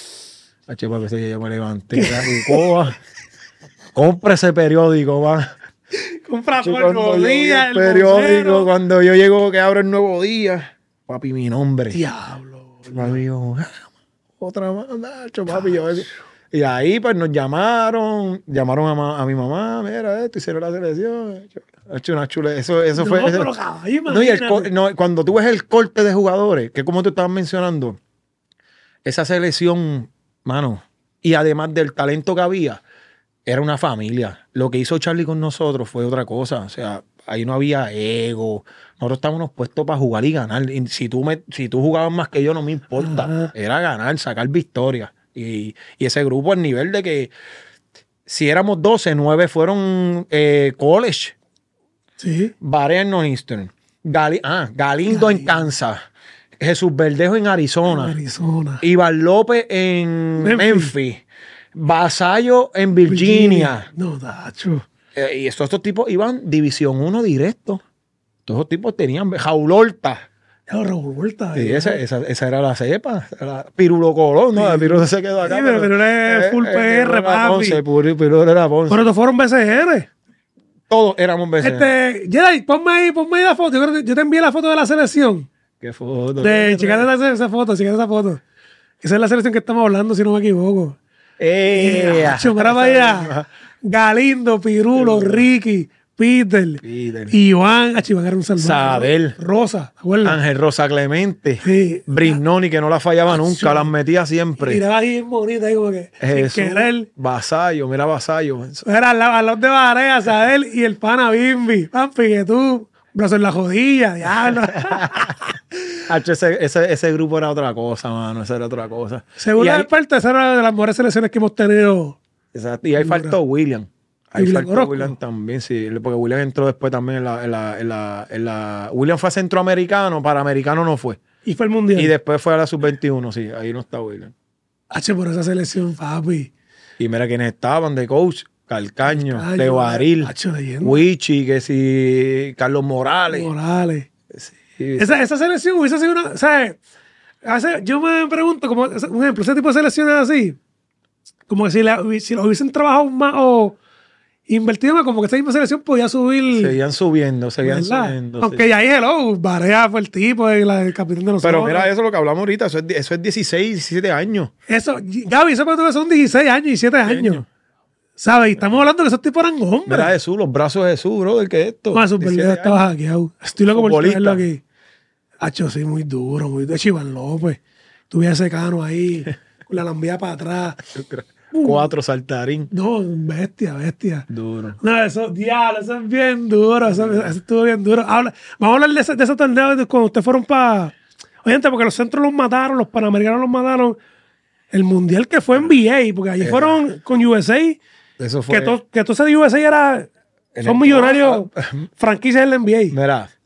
H, papi, ese yo me levanté. Bucoa, compra ese periódico, va. Compra por Cuando Nuevo yo vi Día, el el periódico, vocero. cuando yo llego que abro El Nuevo Día, papi, mi nombre. Diablo. Papi, yo, ah, otra más, Nacho, papi. Yo, y ahí pues nos llamaron, llamaron a, ma, a mi mamá, mira esto, hicieron la selección. Ha hecho una chula. Eso, eso No, fue. pero Eso, caballo, no, y el, imagínate. no, cuando tú ves el corte de jugadores, que como tú estabas mencionando, esa selección, mano, y además del talento que había, era una familia. Lo que hizo Charlie con nosotros fue otra cosa. O sea, ahí no había ego. Nosotros estábamos puestos para jugar y ganar. Y si tú, me, si tú jugabas más que yo, no me importa. Ajá. Era ganar, sacar victoria. Y, y ese grupo, al nivel de que si éramos doce, nueve fueron eh, college. Sí. Barea en Northeastern. Gali ah, Galindo Galindo. en Kansas. Jesús Verdejo en Arizona. Arizona. Iván López en Memphis. Memphis. Vasallo en Virginia. No, Dacho. Eh, y estos, estos tipos iban División uno directo. Todos esos tipos tenían Jaulorta. Ya lo revuelta. Sí, esa, esa, esa era la cepa. Era Pirulo Colón, ¿no? Sí. Pirulo se quedó acá. Sí, pero Pirulo es full P R, Pirulo era papi. Ponce, Pirulo Pirulo era Ponce. Pero todos fueron B C R. Todos éramos B C R. Este, Jedi, ponme ahí, ponme ahí la foto. Yo, creo que- yo te envié la foto de la selección. Qué foto. De, checate esa, esa foto, checate esa foto. Esa es la selección que estamos hablando, si no me equivoco. ¡Eh! Acho, mira para allá. Galindo, Pirulo, Ricky, Peter, Peter. Iván. Acho, Iván era un salvador. Sadel. Rosa, ¿te acuerdas? Ángel Rosa Clemente. Sí. Brignoni, que no la fallaba nunca, las metía siempre. Miraba ahí bien bonita, ahí como que Jesús, sin querer. Vasallo, mira Vasallo. Era al lado, al lado de Barea, Sadel y el pana Bimbi. Papi, que tú, brazo en la jodilla, diablo. Hacho, ese, ese, ese grupo era otra cosa, mano. Esa era otra cosa. Según y la ahí, experta, esa era de las mejores selecciones que hemos tenido. exacto, y ahí faltó William. Ahí William faltó Orozco. William también, sí. Porque William entró después también en la, en la, en la, en la... William fue a centroamericano, para americano no fue. Y fue el mundial. Y después fue a la sub veintiuno, sí. Ahí no está William. H por esa selección, papi. Y mira quiénes estaban de coach. Calcaño, Calcaño, Levaril, Hacho, leyenda. Wichi, que si Carlos Morales. Morales. Sí. Esa, esa selección hubiese sido una. ¿Sabes? Hace- yo me pregunto, como, un ejemplo, ese tipo de selecciones así, como que si, la, si lo hubiesen trabajado más o invertido más, como que esa misma selección podía subir. Seguían subiendo, seguían ¿verdad? subiendo. Aunque sí. ya ahí, hello, Barea fue el tipo, el, el capitán de nosotros. Pero mira, eso es lo que hablamos ahorita, eso es, eso es dieciséis, diecisiete años. Eso, Gaby, eso cuando son dieciséis años, diecisiete años. años. ¿Sabes? Y estamos hablando que esos tipos eran hombres. Mira Jesús, los brazos de Jesús, brother, ¿qué es esto? No, Super diecisiete League estaba años. hackeado. Estoy loco por Futbolista. tenerlo aquí. Hacho, sí, muy duro, muy duro. Iván López. Tuve ese cano ahí, con la lambía para atrás. Cuatro saltarín. No, bestia, bestia. Duro. No, eso, diablo, eso es bien duro. Eso, eso estuvo bien duro. Habla, vamos a hablar de ese, de ese torneo de cuando ustedes fueron para. Oye, porque los centros los mataron, los panamericanos los mataron. El mundial que fue en N B A, porque allí fueron con U S A. Eso fue. Que todo que todo ese de U S A era. En Son el- millonarios franquicias en la N B A. Mira,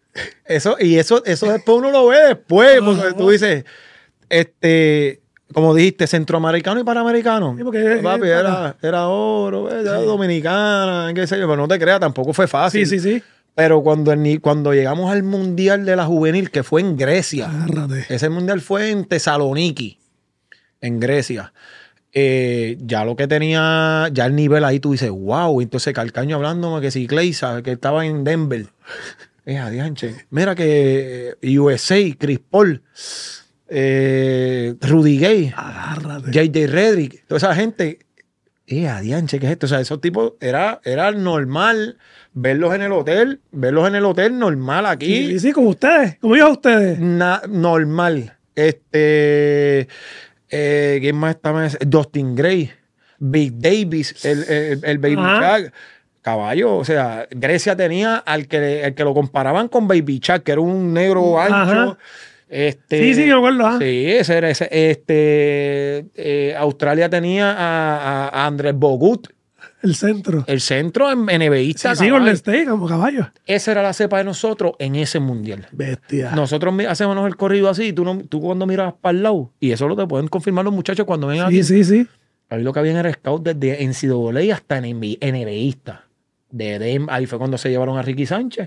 Eso, y eso, eso después uno lo ve después, porque Ajá. tú dices, este, como dijiste, centroamericano y panamericano. Sí, porque, Papi, eh, era, era oro, era Sí. dominicana, qué sé yo, pero no te creas, tampoco fue fácil. Sí, sí, sí. Pero cuando, ni- cuando llegamos al Mundial de la Juvenil, que fue en Grecia, Agárrate. ese Mundial fue en Tesaloniki, en Grecia. Eh, ya lo que tenía, ya el nivel ahí, tú dices, wow. Entonces Calcaño hablándome que si Clay, sabe que estaba en Denver. Es adianche. Mira que U S A, Chris Paul, eh, Rudy Gay, Agárrate. J J Redick, toda esa gente. Eh, adianche, ¿qué es esto? O sea, esos tipos, era, era normal verlos en el hotel, verlos en el hotel normal aquí. Sí, sí, sí, como ustedes, como yo a ustedes. Na- normal. Este. Eh, ¿Quién más estaba? en ese? Dustin Gray, Big Davis, el, el, el Baby Ajá. Shaq. Caballo, o sea, Grecia tenía al que, al que lo comparaban con Baby Shaq, que era un negro ancho. Ajá. Este, Sí, sí, me acuerdo, ah. Sí, ese era ese. Este, eh, Australia tenía a, a- a Andrés Bogut, El centro. el centro en Sí, NBAista. sí, Golden State, como caballo. Esa era la cepa de nosotros en ese mundial. Bestia. Nosotros mi- hacemos el corrido así, y tú, no, tú cuando miras para el lado, y eso lo te pueden confirmar los muchachos cuando ven aquí. Sí, sí, sí. Ahí lo que habían era scout desde N C A A hasta NBAista. De Dem- ahí fue cuando se llevaron a Ricky Sánchez.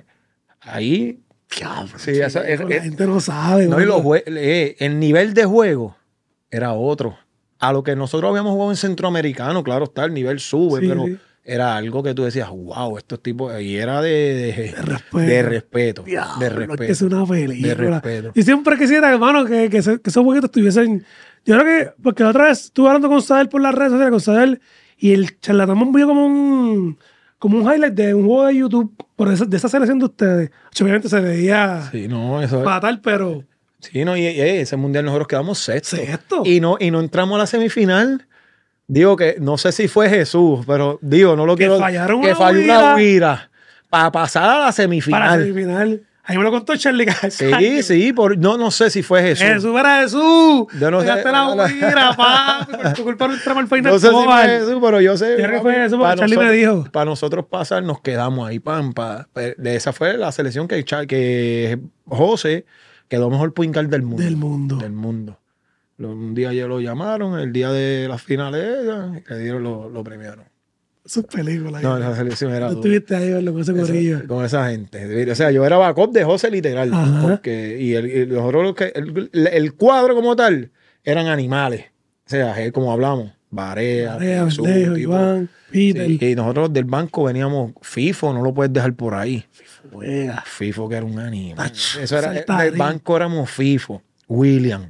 Ahí, Cabrón, sí, esa- chico, es- la es- gente no sabe. no, y mano. los jue- eh, el nivel de juego era otro. A lo que nosotros habíamos jugado en Centroamericano, claro está, el nivel sube, Sí, pero sí. era algo que tú decías, wow, estos tipos, y era de, de, De respeto. de respeto. Diablo, de es respeto. que es una película. De respeto. Y siempre quisiera, hermano, que, que, se- que esos jueguitos estuviesen. Yo creo que, porque la otra vez estuve hablando con Sadel por las redes sociales, con Sadel, y el charlatán me envió como un, como un highlight de un juego de YouTube por esa, de esa selección de ustedes. Obviamente se veía Sí, no, eso es. fatal, pero Sí, no, y, y ese mundial nosotros quedamos sexto. Sexto. Y no, y no entramos a la semifinal. Digo que no sé si fue Jesús, pero digo, no lo Que quiero. fallaron que una falló huida. una huira para pasar a la semifinal. para semifinal. Ahí me lo contó Charlie Calcaño. Sí, sí, por, no, no sé si fue Jesús. Jesús era Jesús. Yo no sé. Pegaste la huira, papi. Por tu culpa no entramos al Final No sé si Four. fue Jesús, pero yo sé. Yo creo que fue Jesús, porque para Charlie me nosotros- dijo. Para nosotros pasar, nos quedamos ahí. Pam, pa, de esa fue la selección que, Char- que José quedó mejor point guard del mundo. Del mundo. Del mundo. Lo- Un día ya lo llamaron, el día de las finales, que dieron lo, lo premiaron. Sus películas. No, esa selección era Tú dura. estuviste ahí verlo con ese corillo. Esa- con esa gente. O sea, yo era backup de José literal. Ajá. Porque, y el, y nosotros lo que, el, el cuadro como tal eran animales. O sea, eh, como hablamos, Barea, Marea, Jesús, Verdejo, tipo- Iván, Peter. Sí, y nosotros del banco veníamos FIFO, no lo puedes dejar por ahí. Juega. FIFO que era un animal. Ach, Eso era, saltarín. del banco éramos FIFO, William,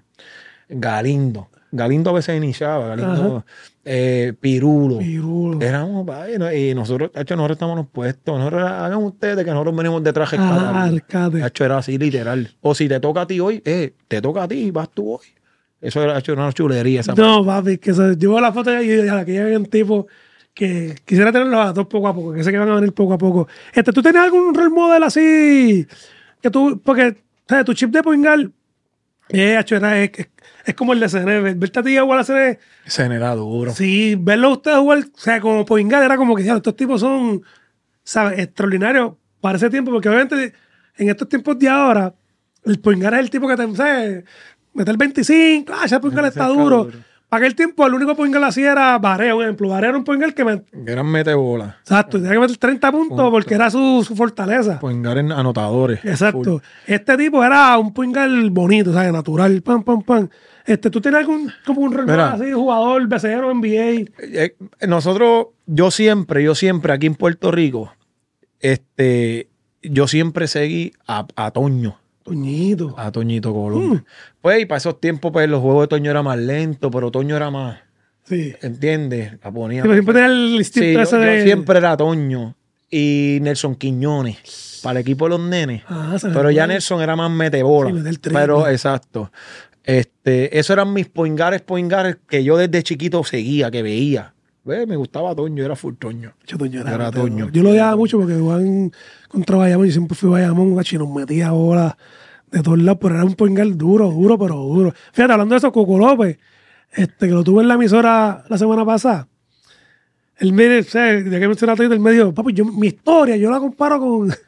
Galindo. Galindo a veces iniciaba, Galindo, eh, Pirulo. Pirulo. Éramos, vaya, no, y nosotros, hecho, nosotros estamos en los puestos. Nosotros, hagan ustedes que nosotros venimos de traje Ah, escalar. arcade. Hecho, era así literal. O si te toca a ti hoy, eh, te toca a ti, vas tú hoy. Eso era hecho una chulería. Esa No, papi, que se llevó la foto y ya aquí había un tipo que quisiera tenerlos a dos poco a poco, que sé que van a venir poco a poco. Este, ¿tú tienes algún role model así? Que tú, porque, ¿sabes? Tu chip de Poingal eh, hecho, era, es, es, es como el de C N B. Verte a ti jugar a C N B. Se era duro. Sí, verlo a ustedes jugar, o sea, como Poingal era como que, ya, estos tipos son, ¿sabes? Extraordinarios para ese tiempo, porque obviamente en estos tiempos de ahora, el Poingal es el tipo que te, ¿sabes? Meter veinticinco, ah, ese Poingal está duro. Para aquel tiempo, el único Poingal así era Barea, un ejemplo. Barea era un Poingal que me. Que eran metebolas. Exacto, tenía que meter treinta puntos Punto. porque era su, su fortaleza. Poingar en anotadores. Exacto. Full. Este tipo era un Poingal bonito, ¿sabes? Natural, pam, pam, pam. Este, ¿tú tienes algún como un rol Mira. así, jugador, becero, N B A? Eh, eh, Nosotros, yo siempre, yo siempre aquí en Puerto Rico, este, yo siempre seguí a, a Toño. Toñito. A Toñito Colón. Mm. Pues, y para esos tiempos, pues, los juegos de Toño era más lento, pero Toño era más, Sí. ¿entiendes? La ponía. Sí, pero siempre tenía el Sí, instinto yo, ese yo de. siempre era Toño. Y Nelson Quiñones, para el equipo de los nenes. Ah, se me Pero ya acuerda. Nelson era más metebola. Sí, meter triple. Pero, exacto. Este, esos eran mis poingares, poingares que yo desde chiquito seguía, que veía. Ve, me gustaba Toño, era full Toño. Yo, Toño era, Yo era metedor. Toño. Yo lo odiaba mucho porque jugaban contra Bayamón. Yo siempre fui Bayamón, gacho, y nos metía bolas de todos lados, pero era un Poingal duro, duro, pero duro. Fíjate, hablando de eso, Coco López, este, que lo tuve en la emisora la semana pasada. Él me, o sea, ya que mencionaste ahorita, él me dijo, papi, yo, mi historia, yo la comparo con,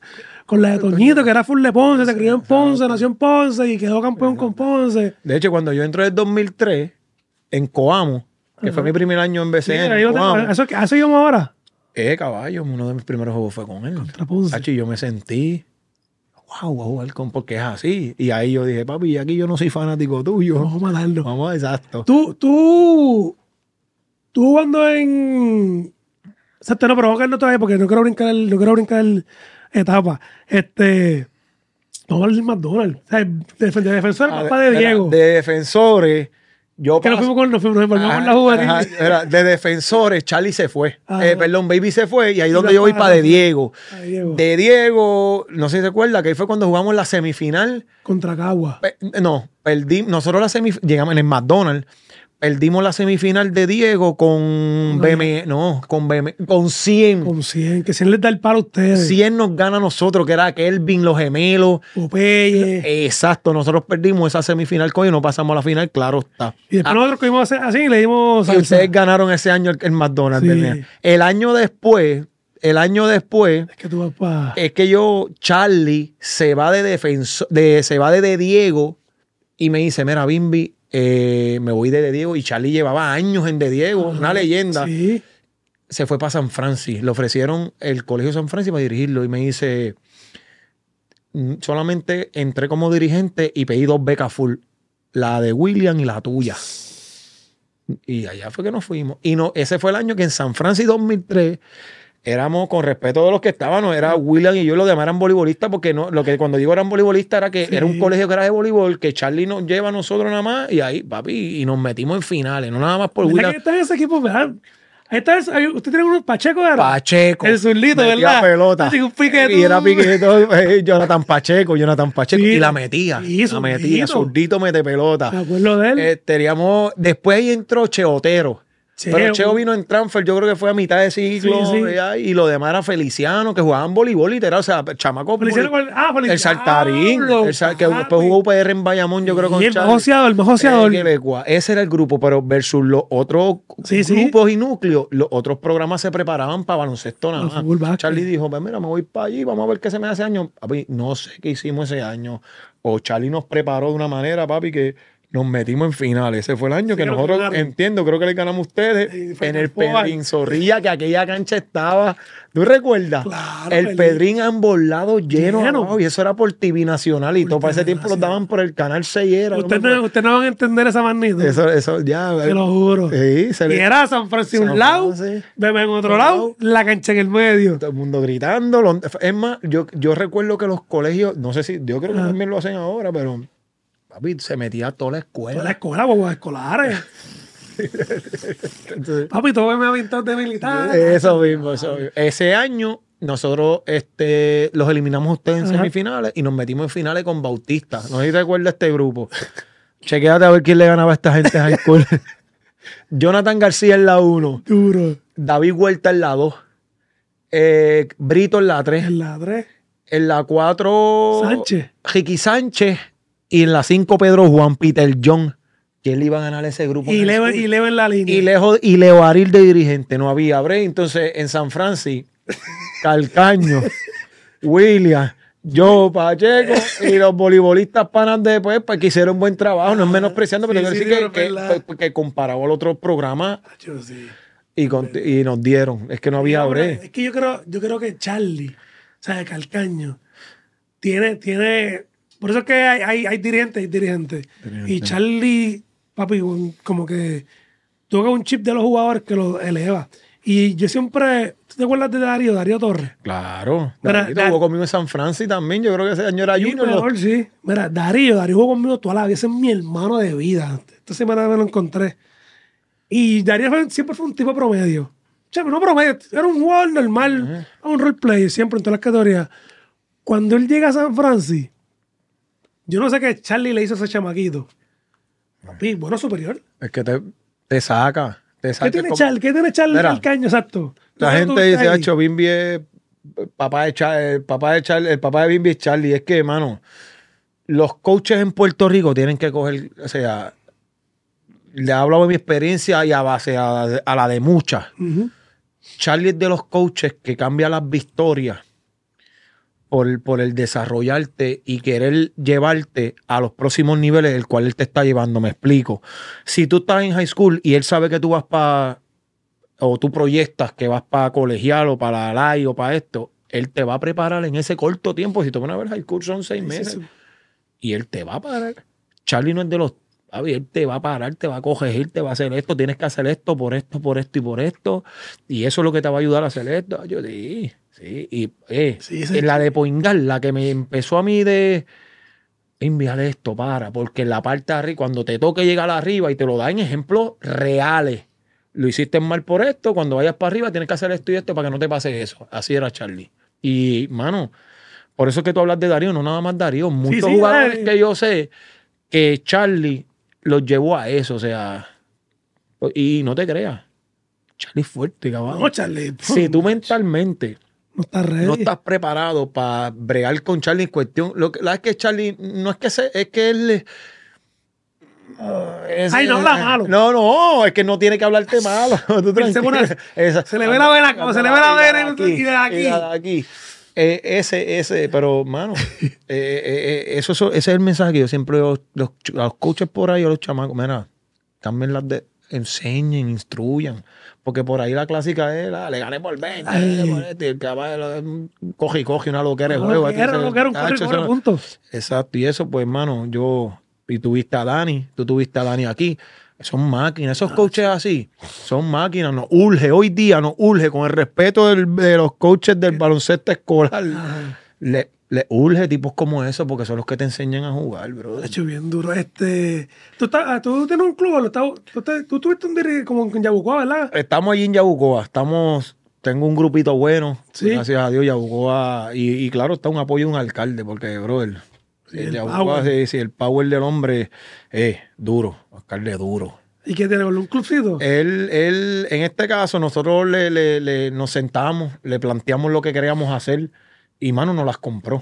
con la de Toñito, que era full de Ponce, se crió en Ponce, nació en Ponce y quedó campeón con Ponce. De hecho, cuando yo entré en el dos mil tres, en Coamo, que Ajá. fue mi primer año en B C N. Sí, Coamo, ¿Eso, ¿Eso íbamos ahora? Eh, caballo, uno de mis primeros juegos fue con él. Contra Ponce. Hachi, yo me sentí, wow, voy a jugar con, porque es así. Y ahí yo dije, papi, aquí yo no soy fanático tuyo. Vamos a matarlo. Vamos, exacto. Tú, tú, tú jugando en... Exacto, no, pero vamos a quedarnos todavía porque no quiero brincar, el, no quiero brincar el etapa. Este... Vamos a hablar del McDonald's. O sea, de, de defensor, ah, papá de, de Diego. De defensores... Yo que nos fuimos con, nos fuimos, nos fuimos con la juvenil. Era, de defensores, Charlie se fue. Eh, perdón, Baby se fue y ahí es donde y yo voy para de Diego. Diego. De Diego, no sé si se acuerda, que ahí fue cuando jugamos la semifinal. Contra Cagua. Pe no, perdí, nosotros la semifinal, llegamos en el McDonald's. Perdimos la semifinal de Diego con no, B M, no, con B M, con cien. Con cien, que cien les da el palo a ustedes. cien nos gana a nosotros, que era Kelvin, los gemelos. Popeye. Exacto, nosotros perdimos esa semifinal con ellos, no pasamos a la final, claro está. Y después ah, nosotros cogimos así y le dimos salsa. Y ustedes ganaron ese año el, el McDonald's. Sí. El año después, el año después, es que, tú vas pa... es que yo, Charlie, se va de defensor, de, se va de, de Diego y me dice, mira, Bimbi, Eh, me voy de, de Diego y Charlie llevaba años en de Diego, ah, una leyenda. Sí. Se fue para San Francisco. Le ofrecieron el Colegio San Francisco para dirigirlo y me dice, solamente entré como dirigente y pedí dos becas full, la de William y la tuya. Y allá fue que nos fuimos. Y no, ese fue el año que en San Francisco dos mil tres éramos, con respeto de los que estábamos, era William y yo, los demás eran voleibolistas, porque no, lo que cuando digo eran voleibolistas era que sí. Era un colegio que era de voleibol, que Charlie nos lleva a nosotros nada más, y ahí, papi, y nos metimos en finales, no nada más por William. Ahí está ese equipo, ¿verdad? Ahí está, el, usted tiene unos Pacheco, ¿verdad? Pacheco. El zurlito, ¿verdad? Pelota. Un piquetón. Y era piquetón, eh, Jonathan Pacheco, Jonathan Pacheco, sí. Y la metía, sí, la metía, zurdito mete pelota. Me acuerdo de él. Eh, teníamos, después ahí entró Cheotero. Cheo. Pero Cheo vino en transfer, yo creo que fue a mitad de ciclo, sí, sí. Y lo demás era Feliciano, que jugaban voleibol literal, o sea, chamaco. Feliciano, boli... ah, Feliciano. El Saltarín, el sal... que después jugó U P R en Bayamón, yo creo, con y el joseador, el joseador. Eh, ese era el grupo, pero versus los otros sí, grupos sí. y núcleos, los otros programas se preparaban para baloncesto nada más. Charlie dijo, pues mira, me voy para allí, vamos a ver qué se me hace año. Papi, no sé qué hicimos ese año. O Charlie nos preparó de una manera, papi, que nos metimos en finales. Ese fue el año sí, que nosotros, que entiendo, creo que le ganamos a ustedes sí, en el Pedrín Zorrilla, que aquella cancha estaba. ¿Tú recuerdas? Claro, el feliz. Pedrín a ambos lados lleno, lleno. Abajo, y eso era por T V Nacional y por todo. Para ese tiempo los daban por el canal seis. Ustedes no, usted no van a entender esa magnitud. Eso, eso ya. Te lo juro. Sí, se y le... era San Francisco un lado, sí. Bebé en otro lado, la cancha en el medio. Todo el mundo gritando. Es más, yo, yo recuerdo que los colegios, no sé si, yo creo que ah. también lo hacen ahora, pero. Papi, se metía a toda la escuela. Toda la escuela, bobos escolares. Entonces, papi, todo me ha pintado de militar. Eso mismo, eso mismo. Ese año, nosotros este, los eliminamos a ustedes en Ajá. semifinales y nos metimos en finales con Bautista. No sé si recuerdas este grupo. Chequéate a ver quién le ganaba a esta gente en high school. Jonathan García en la uno. Duro. David Huerta en la dos. Eh, Brito en la tres. En la tres. En la cuatro. Sánchez. Ricky Sánchez. Y en la cinco, Pedro Juan Peter John. ¿Quién le iba a ganar ese grupo? Y Leo, y Leo en la línea. Y Leo, y Leo Aril de dirigente. No había break. Entonces, en San Francisco, Calcaño, William, yo, Pacheco y los voleibolistas panas de después, pues, que hicieron buen trabajo. No es menospreciando, pero sí, quiero sí, decir que, que, que, que comparado al otro programa yo, sí. y, con, y nos dieron. Es que no había break. Es que yo creo, yo creo que Charlie, o sea, Calcaño, tiene... tiene por eso es que hay, hay, hay dirigentes y dirigentes. Dirigente. Y Charlie, papi, como que toca un chip de los jugadores que lo eleva. Y yo siempre... ¿Tú te acuerdas de Darío? Darío Torres. Claro. Darío Dar jugó conmigo en San Francisco también. Yo creo que ese año era junior. Mejor, ¿no? Sí. Mira, Darío, Darío jugó conmigo toda la vida. Ese es mi hermano de vida. Esta semana me lo encontré. Y Darío fue, siempre fue un tipo promedio. O sea, no promedio. Era un jugador normal. Uh-huh. Un roleplay siempre en todas las categorías. Cuando él llega a San Francisco, yo no sé qué Charlie le hizo a ese chamaquito. Papi, bueno, superior. Es que te, te saca. Te saca. ¿Qué tiene como... Charlie? ¿Qué tiene Charlie al caño? Exacto. La gente dice, Hacho, Bimbi es papá de Charlie, el papá de Charlie, el papá de Bimbi es Charlie. Es que, hermano, los coaches en Puerto Rico tienen que coger, o sea, le hablo de mi experiencia y a base a, a la de muchas. Uh-huh. Charlie es de los coaches que cambia las victorias por, por el desarrollarte y querer llevarte a los próximos niveles del cual él te está llevando. Me explico. Si tú estás en high school y él sabe que tú vas para, o tú proyectas que vas para colegial o para la live o para esto, él te va a preparar en ese corto tiempo. Si tú vas a ver high school son seis meses. Sí, sí. Y él te va a parar. Charlie no es de los... A ver, él te va a parar, te va a corregir, te va a hacer esto, tienes que hacer esto por esto, por esto y por esto. Y eso es lo que te va a ayudar a hacer esto. Yo sí, sí. Y eh, sí, sí, la de Poingal, la que me empezó a mí de enviar esto, para, porque en la parte de arriba, cuando te toque llegar arriba y te lo da en ejemplos reales. Lo hiciste mal por esto, cuando vayas para arriba tienes que hacer esto y esto para que no te pase eso. Así era Charlie. Y, mano, por eso es que tú hablas de Darío, no nada más Darío. Muchos sí, sí, jugadores eh. que yo sé que Charlie los llevó a eso, o sea, y no te creas, Charlie es fuerte, cabrón. No, Charlie. Si tú mentalmente no estás, ready. no estás preparado para bregar con Charlie en cuestión, lo que la es que Charlie no es que se, es que él uh, es, ay, no habla malo. No, no, es que no tiene que hablarte malo. Tú se, pone, se le ve la vena, como se le ve la vena aquí, y de aquí. Y de aquí. Eh, ese, ese, pero, mano, eh, eh, eso, eso, ese es el mensaje que yo siempre digo los, los coaches por ahí, a los chamacos, mira, cambien las de, enseñen, instruyan, porque por ahí la clásica es, la, le gané por veinte, por este, el caballo coge y coge una loquera de no, juego. Lo que era, lo que era un corre, corre, punto. Exacto, y eso, pues, mano, yo, y tuviste a Dani, tú tuviste a Dani aquí. Son máquinas, esos coaches así, son máquinas, nos urge, hoy día nos urge, con el respeto del, de los coaches del baloncesto escolar, le, le urge tipos como esos, porque son los que te enseñan a jugar, bro. De hecho, bien duro. Este, ¿tú, estás, tú tienes un club, lo estás, tú, te, tú tuviste un dirige como en Yabucoa, ¿verdad? Estamos allí en Yabucoa, estamos, tengo un grupito bueno, ¿sí? Gracias a Dios, Yabucoa, y, y claro, está un apoyo de un alcalde, porque, brother, sí, el, Yabucoa, sí, sí, el power del hombre es duro, alcalde duro. ¿Y qué tiene? ¿Un clubcito? Él, él, en este caso, nosotros le, le, le, nos sentamos, le planteamos lo que queríamos hacer y, mano, nos las compró.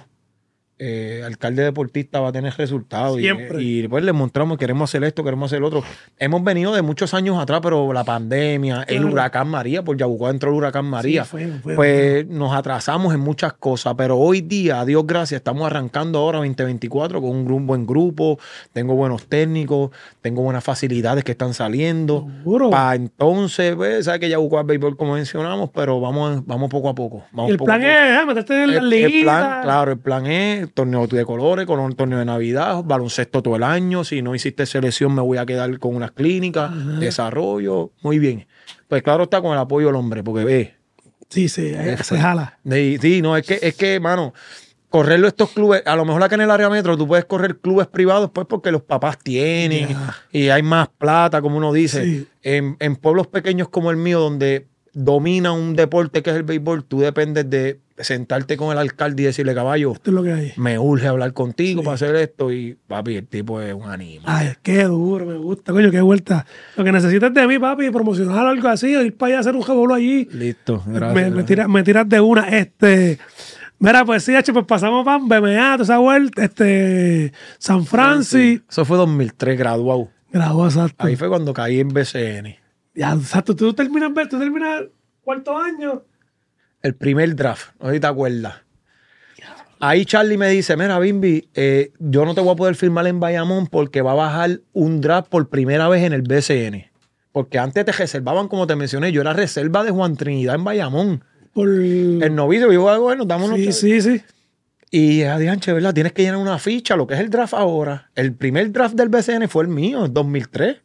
Eh, alcalde deportista va a tener resultados. Siempre. Y, y pues le mostramos, queremos hacer esto, queremos hacer lo otro. Hemos venido de muchos años atrás, pero la pandemia, claro. El huracán María, por Yabucoa entró el huracán María. Sí, fue, fue, pues fue. Nos atrasamos en muchas cosas, pero hoy día, a Dios gracias, estamos arrancando ahora veinte veinticuatro con un, un buen grupo, tengo buenos técnicos, tengo buenas facilidades que están saliendo. Para entonces, pues, sabes que Yabucoa es béisbol como mencionamos, pero vamos, vamos poco a poco. Vamos y el poco plan es, ¿eh? Meterte en la liguita. Claro, el plan es torneo de colores, con un torneo de Navidad, baloncesto todo el año. Si no hiciste selección, me voy a quedar con unas clínicas, uh-huh. Desarrollo, muy bien. Pues claro, está con el apoyo del hombre, porque ve. Sí, sí, eh, se jala. Sí, sí, no, es que, es que, mano, correrlo estos clubes, a lo mejor acá en el área metro, tú puedes correr clubes privados, pues porque los papás tienen yeah. Y hay más plata, como uno dice. Sí. En, en pueblos pequeños como el mío, donde domina un deporte que es el béisbol, tú dependes de sentarte con el alcalde y decirle, caballo, esto es lo que hay. Me urge hablar contigo sí. Para hacer esto. Y papi, el tipo es un animal. Ay, qué duro, me gusta, coño, qué vuelta. Lo que necesitas de mí, papi, promocionar algo así, o ir para allá a hacer un jabolo allí. Listo, gracias. Me, me, tiras, me tiras de una, este... Mira, pues sí, hecho, pues pasamos para B M A, toda esa vuelta, este... San Francis. Eso fue dos mil tres, graduado. Graduado, exacto. Ahí fue cuando caí en B C N. Ya, exacto, tú terminas, tú terminas cuarto año. El primer draft, no sé si te acuerdas. Ahí Charlie me dice, mira, Bimbi, eh, yo no te voy a poder firmar en Bayamón porque va a bajar un draft por primera vez en el B C N. Porque antes te reservaban, como te mencioné, yo era reserva de Juan Trinidad en Bayamón. Por... El novicio, yo, bueno, damos sí, unos... sí, sí. Y adianche, ¿verdad? Tienes que llenar una ficha, lo que es el draft ahora. El primer draft del B C N fue el mío, en dos mil tres.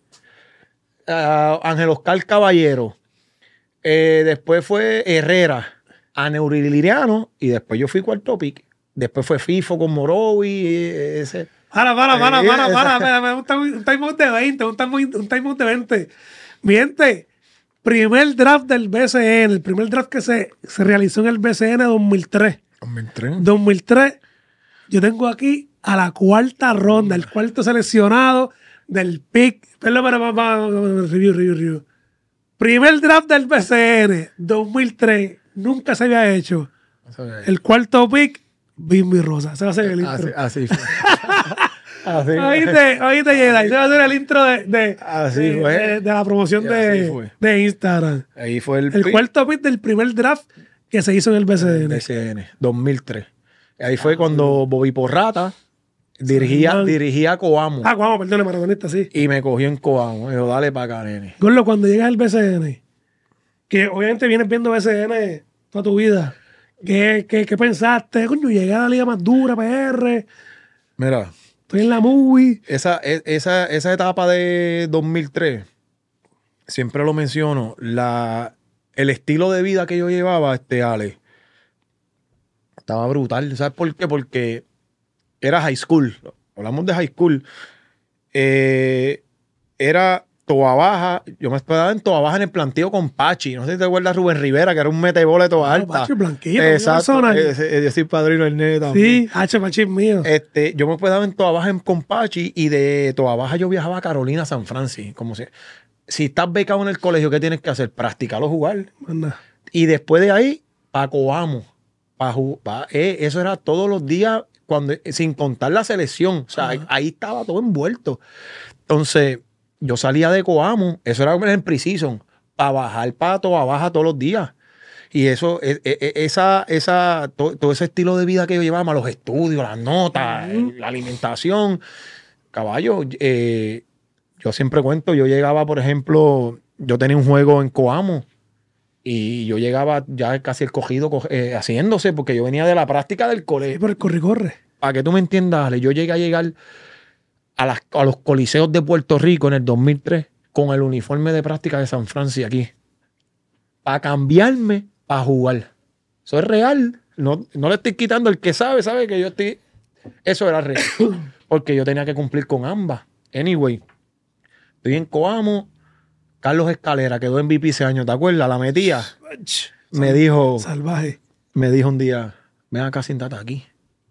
Uh, Ángel Oscar Caballero. Eh, después fue Herrera, Aneuriliano, y después yo fui cuarto pick. Después fue FIFO con Morovi. Ese. Para, para, para, para, para, para, para, un timeout de veinte, un timeout un time de veinte. Miente, primer draft del B C N, el primer draft que se, se realizó en el B C N dos mil tres. dos mil tres. dos mil tres. Yo tengo aquí a la cuarta ronda, el cuarto seleccionado del pick. Perdón, para, para, para, review, review, review. Primer draft del B C N, dos mil tres. Nunca se había hecho. El cuarto pick, Bimbi Rosa. Se va a hacer el intro. Así, así fue. Así oíste, oíste, Jedi. Se va a hacer el intro de, de, así de, fue. de, de la promoción de, de Instagram. Ahí fue el El pick. cuarto pick del primer draft que se hizo en el B C N. B C N, dos mil tres. Ahí fue cuando Bobby Porrata dirigía, man. dirigía Coamo. Ah, Coamo, perdón, maratonista, sí. Y me cogió en Coamo. Dijo, dale para acá, nene. Gordo, cuando llegas al B C N, que obviamente vienes viendo B C N toda tu vida, ¿qué, qué, qué pensaste? Coño, llegué a la liga más dura, P R, Mira, estoy en la movie. esa, e- esa, esa etapa de dos mil tres, siempre lo menciono, la, el estilo de vida que yo llevaba, este Ale, estaba brutal. ¿Sabes por qué? Porque era high school. Hablamos de high school. Eh, era Toa Baja. Yo me esperaba en Toa Baja en el planteo con Pachi. No sé si te acuerdas Rubén Rivera, que era un metebola de Toa Ah, Alta. Pachi, blanquito, Exacto. persona. Ese- ese- Yo soy padrino del nene también. Sí, H, Pachi es mío. Este, yo me quedaba en Toa Baja en- con Pachi y de Toa Baja yo viajaba a Carolina, San Francisco. Como si, si estás becado en el colegio, ¿qué tienes que hacer? Practicar o jugar. Manda. Y después de ahí, pa' Coamo. Pa, ju- pa- eh, eso era todos los días, cuando, sin contar la selección. O sea, ahí, ahí estaba todo envuelto. Entonces, yo salía de Coamo, eso era en pre-season, para bajar para Toa Baja todos los días. Y eso, e- e- e- esa, esa, to- todo ese estilo de vida que yo llevaba, los estudios, las notas, Ujú. la alimentación, caballo, eh, yo siempre cuento, yo llegaba, por ejemplo, yo tenía un juego en Coamo y yo llegaba ya casi el cogido co- eh, haciéndose, porque yo venía de la práctica del Sí, colegio. por el corre-corre. Para que tú me entiendas, Ale, yo llegué a llegar a, las- a los coliseos de Puerto Rico en el dos mil tres con el uniforme de práctica de San Francisco aquí. Para cambiarme, para jugar. Eso es real. No, no le estoy quitando. El que sabe, sabe que yo estoy... Eso era real. Porque yo tenía que cumplir con ambas. Anyway, estoy en Coamo. Carlos Escalera quedó en M V P ese año, ¿te acuerdas? La metía. Ach, Me dijo, salvaje. me dijo un día, ven acá, siéntate aquí.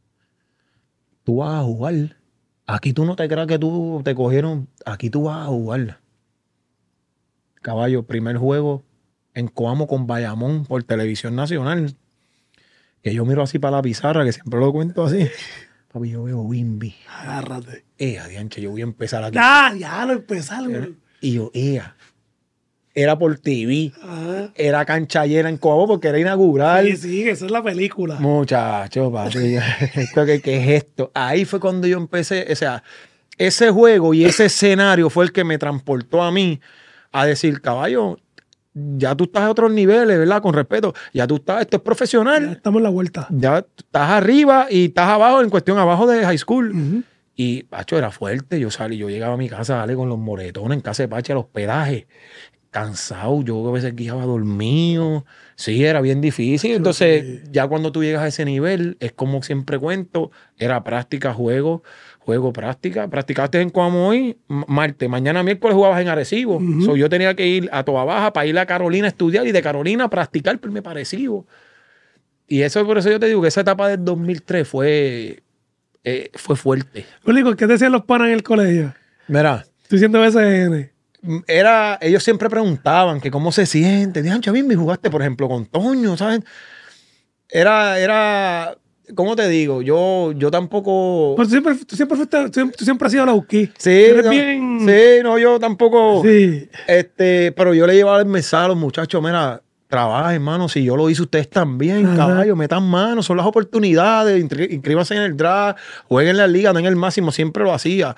Tú vas a jugar. Aquí tú no te creas que tú te cogieron. Aquí tú vas a jugar. Caballo, primer juego en Coamo con Bayamón por Televisión Nacional. Que yo miro así para la pizarra, que siempre lo cuento así. Papi, yo veo Wimby. Agárrate. Eh, adianche, yo voy a empezar aquí. Ah, ya lo empezaron. güey. Y yo, ea. Era por T V. Ah, Era cancha llena en Coamo porque era inaugural. sí, sí, que esa es la película. Muchacho, papi, ¿esto qué, qué es esto? Ahí fue cuando yo empecé, o sea, ese juego y ese escenario fue el que me transportó a mí a decir, caballo, ya tú estás a otros niveles, ¿verdad? Con respeto, ya tú estás, esto es Ya profesional, estamos en la vuelta. ya estás arriba y estás abajo, en cuestión abajo de high school. Ujú. Y, Pacho, era fuerte, yo salí, yo llegaba a mi casa, dale, con los moretones en casa de Pache, al hospedaje, cansado, yo a veces guiaba dormido, sí, era bien difícil. Entonces, ya cuando tú llegas a ese nivel, es como siempre cuento, era práctica, juego, juego, práctica. Practicaste en Coamo hoy, m- martes, mañana miércoles jugabas en Arecibo. Ujú. So, yo tenía que ir a Toa Baja para ir a Carolina a estudiar y de Carolina a practicar primer Arecibo. Y eso, por eso yo te digo que esa etapa del dos mil tres fue, eh, fue fuerte. Único, ¿qué te decían los panas en el colegio? Mira, Estoy diciendo B C N. era, ellos siempre preguntaban que cómo se siente. Dijeron, Chavín, jugaste, por ejemplo, con Toño, ¿sabes? Era, era, ¿cómo te digo? Yo, yo tampoco. Pues tú siempre, tú siempre, fuiste- tú siempre has sido la UQI. Sí, Eres no, bien. sí, no, yo tampoco. Sí. Este, pero yo le llevaba el mensaje a los muchachos, mira, trabaja, hermano, si yo lo hice, ustedes también, Ajá. caballo, metan manos, son las oportunidades, inscri- inscríbanse en el draft, jueguen en la liga, no en el máximo, siempre lo hacía.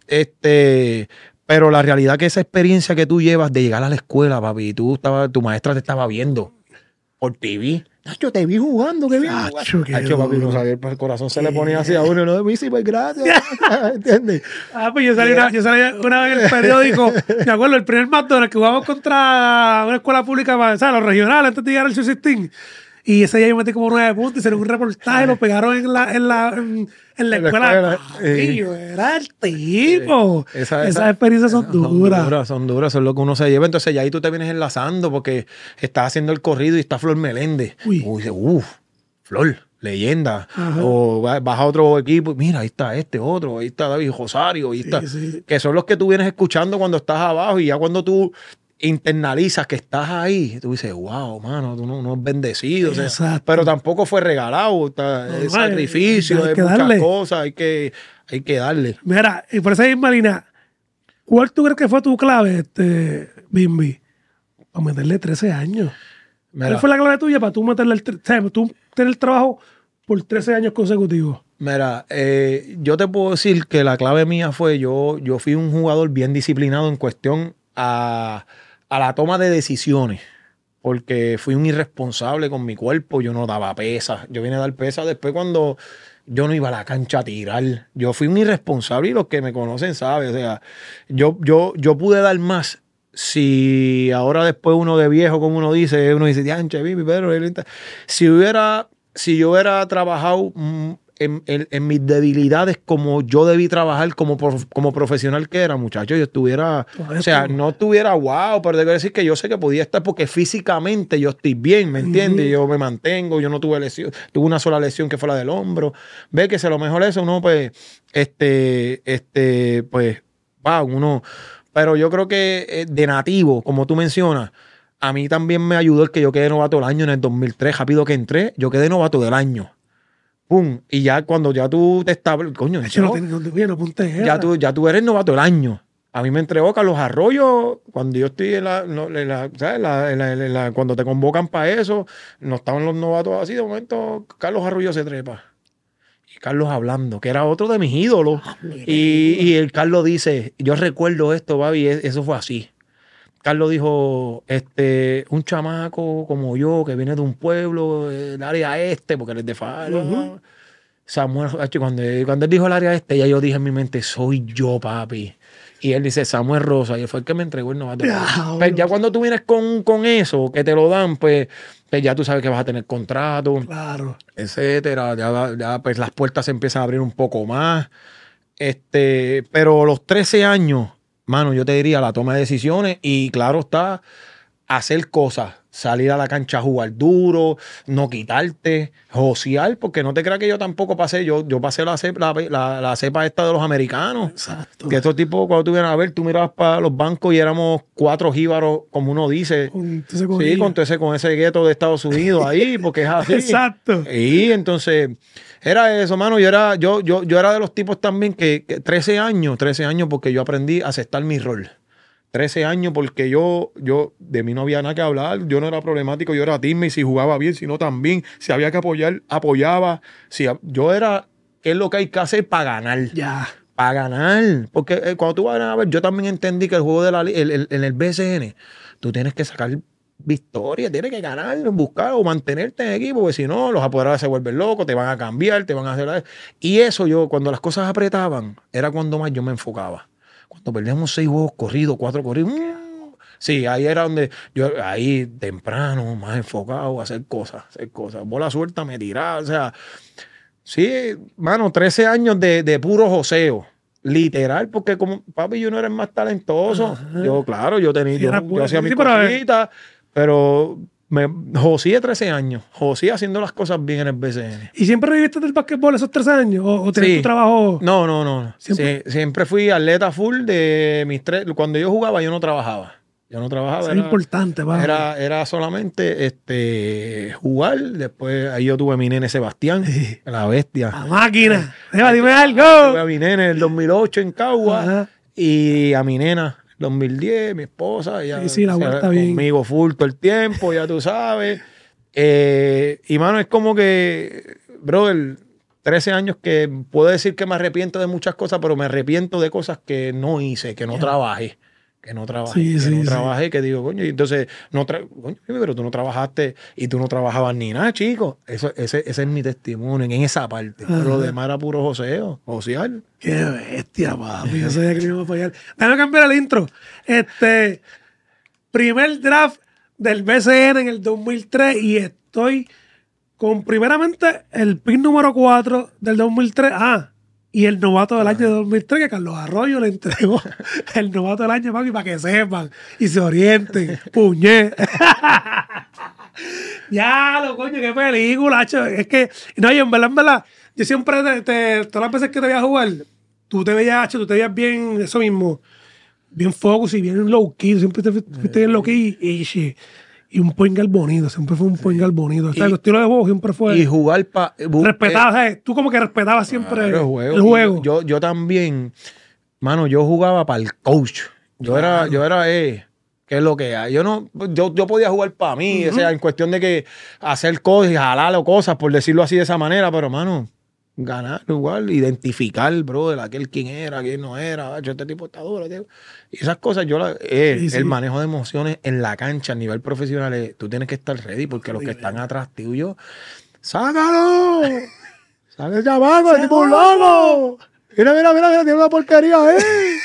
Este, pero la realidad que esa experiencia que tú llevas de llegar a la escuela, papi, tú estaba, tu maestra te estaba viendo por T V. Nacho, te vi jugando, qué bien. Nacho, qué Nacho, papi, duro. no sabía, el corazón se le ponía así a uno, no, de mí sí, pues gracias. ¿Entiendes? Ah, pues yo salí, una, yo salí una vez en el periódico. Me acuerdo, el primer McDonald's que jugamos contra una escuela pública, para, ¿sabes? Los regionales, antes de llegar al Sweet sixteen. Y ese día yo metí como nueve puntos, hicieron un reportaje, lo pegaron en la, en la, en, en la En la escuela. escuela, Papi, eh. yo era el tipo. Eh, esa- Esas esa- experiencias son Son duras. duras, son duras, son lo que uno se lleva. Entonces ya ahí tú te vienes enlazando porque estás haciendo el corrido y está Flor Meléndez. Uy. Uy, dice, uff, Flor, leyenda. Ajá. O va- vas a otro equipo, mira, ahí está este otro, ahí está David Rosario, ahí Sí, está. sí. Que son los que tú vienes escuchando cuando estás abajo y ya cuando tú internalizas que estás ahí, tú dices, wow, mano, tú no, no es bendecido. O sea, Exacto. pero tampoco fue regalado, está- No, es no, sacrificio, hay es que muchas darle. cosas, hay que, hay que darle. Mira, y por esa misma línea, ¿cuál tú crees que fue tu clave, este, Bimbi? Para meterle trece años. Mira. ¿Cuál fue la clave tuya para tú meterle el, tre- o sea, tú tener el trabajo por trece años consecutivos? Mira, eh, yo te puedo decir que la clave mía fue yo, yo fui un jugador bien disciplinado en cuestión a, a la toma de decisiones. Porque fui un irresponsable con mi cuerpo, yo no daba pesas. Yo vine a dar pesas después cuando yo no iba a la cancha a tirar. Yo fui un irresponsable y los que me conocen saben. O sea, yo, yo, yo pude dar más. Si ahora después uno de viejo, como uno dice, uno dice, dianche, Bibi, Pedro, si hubiera, si yo hubiera trabajado en, en, en mis debilidades como yo debí trabajar como, como profesional que era, muchacho, yo estuviera, o sea, no estuviera wow, pero debo decir que yo sé que podía estar porque físicamente yo estoy bien, ¿me entiendes? Uh-huh. Yo me mantengo, yo no tuve lesión, tuve una sola lesión que fue la del hombro. Ve que se lo mejor eso, uno pues, este, este, pues, wow, uno... Pero yo creo que de nativo, como tú mencionas, a mí también me ayudó el que yo quedé novato del año en el dos mil tres. Rápido que entré, yo quedé novato del año. Pum. Y ya cuando ya tú te estabas... Coño, yo no, no, no, no ya, tú, ya tú eres novato del año. A mí me entregó Carlos Arroyo cuando yo estoy en la... No, en la, ¿sabes? La, en la, en la, cuando te convocan para eso, no estaban los novatos así. De momento, Carlos Arroyo se trepa. Carlos hablando, que era otro de mis ídolos. Ah, y, y el Carlos dice, yo recuerdo esto, Babi, eso fue así. Carlos dijo, este, un chamaco como yo, que viene de un pueblo, el área este, porque él es de Faro. Uh-huh. Samuel, cuando, cuando él dijo el área este, ya yo dije en mi mente, soy yo, papi. Y él dice, Samuel Rosa, y fue el que me entregó el novato. Ya, pero ya cuando tú vienes con, con eso, que te lo dan, pues, pues ya tú sabes que vas a tener contrato, claro, etcétera. Ya, ya pues las puertas se empiezan a abrir un poco más. Este, pero los trece años, mano, yo te diría la toma de decisiones y claro está, hacer cosas. Salir a la cancha a jugar duro, no quitarte, josear, porque no te creas que yo tampoco pasé, yo, yo pasé la cepa, la, la, la cepa esta de los americanos. Exacto. Que estos tipos, cuando tú vienes a ver, tú mirabas para los bancos y éramos cuatro jíbaros, como uno dice. Con, con sí, con ese, con ese gueto de Estados Unidos ahí, porque es así. Exacto. Y entonces, era eso, mano. Yo era, yo, yo, yo era de los tipos también que, que trece años, trece años, porque yo aprendí a aceptar mi rol. trece años porque yo, yo, de mí no había nada que hablar, yo no era problemático, yo era teammate, si jugaba bien, si no también, si había que apoyar, apoyaba, si, yo era, ¿qué es lo que hay que hacer para ganar? Ya. Para ganar, porque eh, cuando tú vas a ver, yo también entendí que el juego de la, el, el, en el B C N, tú tienes que sacar victoria, tienes que ganar, buscar o mantenerte en equipo, porque si no, los apoderados se vuelven locos, te van a cambiar, te van a hacer... Y eso yo, cuando las cosas apretaban, era cuando más yo me enfocaba. Cuando perdíamos seis juegos corridos, cuatro corridos, mmm, sí, ahí era donde yo, ahí temprano, más enfocado a hacer cosas, hacer cosas. Bola suelta, me tiraba, o sea, sí, mano, trece años de, de puro joseo, literal, porque como papi, yo no era el más talentoso. Ajá. Yo, claro, yo tenía, sí, yo, yo hacía mis sí, cositas, pero... Me joseé trece años, joseé haciendo las cosas bien en el B C N. ¿Y siempre viviste del básquetbol esos trece años? ¿O, o tenías sí. tu trabajo? No, no, no. ¿Siempre? Sí, siempre fui atleta full de mis tres. Cuando yo jugaba, yo no trabajaba. Yo no trabajaba. Eso era, es importante, va. Era, era solamente este, jugar. Después ahí yo tuve a mi nene Sebastián, sí. La bestia. La máquina. Eva, dime algo. Tuve a mi nene en el dos mil ocho en Cagua. Ajá. Y a mi nena dos mil diez, mi esposa, ella, sí, sí, la vuelta o sea, bien. Conmigo full todo el tiempo, ya tú sabes. Eh, y mano, es como que, brother, trece años que puedo decir que me arrepiento de muchas cosas, pero me arrepiento de cosas que no hice, que no yeah. trabajé. Que no trabajé, sí, que sí, no sí. trabajé, que digo, coño, y entonces, no tra coño, pero tú no trabajaste y tú no trabajabas ni nada, chico. Eso, ese, ese es mi testimonio en esa parte. Ajá. Pero lo demás era puro joseo, josear. Qué bestia, papi. Yo sabía que no iba a fallar. Déjame cambiar el intro. Este, primer draft del B C N en el dos mil tres y estoy con, primeramente, el pick número cuatro del dos mil tres. Ah, y el novato del año de dos mil tres, que Carlos Arroyo le entregó el novato del año, papi, para que sepan y se orienten. Puñé. Ya, lo coño, qué película, hecho. Es que, no, y en verdad, en verdad, yo siempre, te, te, todas las veces que te veía jugar, tú te veías, hecho, tú te veías bien, eso mismo, bien focus y bien low key, siempre te fuiste bien low key y, y, y un point guard bonito, siempre fue un point guard bonito. O sea, el estilo de juego siempre fue... Y jugar para... Respetabas, eh, ¿sabes? Tú como que respetabas siempre claro, el juego. El juego. Yo, yo también, mano, yo jugaba para el coach. Yo claro. era, yo era, eh, ¿Qué es lo que hay? Yo no, yo, yo podía jugar para mí, Uh-huh. o sea, en cuestión de que hacer cosas y jalar o cosas, por decirlo así de esa manera, pero hermano, ganar igual, identificar, brother, aquel quién era, quién no era, "Acho, este tipo está duro, tío". Y esas cosas, yo la, eh, Sí, sí. el manejo de emociones en la cancha a nivel profesional, eh, tú tienes que estar ready, porque los que están atrás tuyo, ¡sácalo! ¡Sácalo, chamaco! ¡El tipo un loco! Mira, mira, mira, mira, tiene una porquería, ¿eh?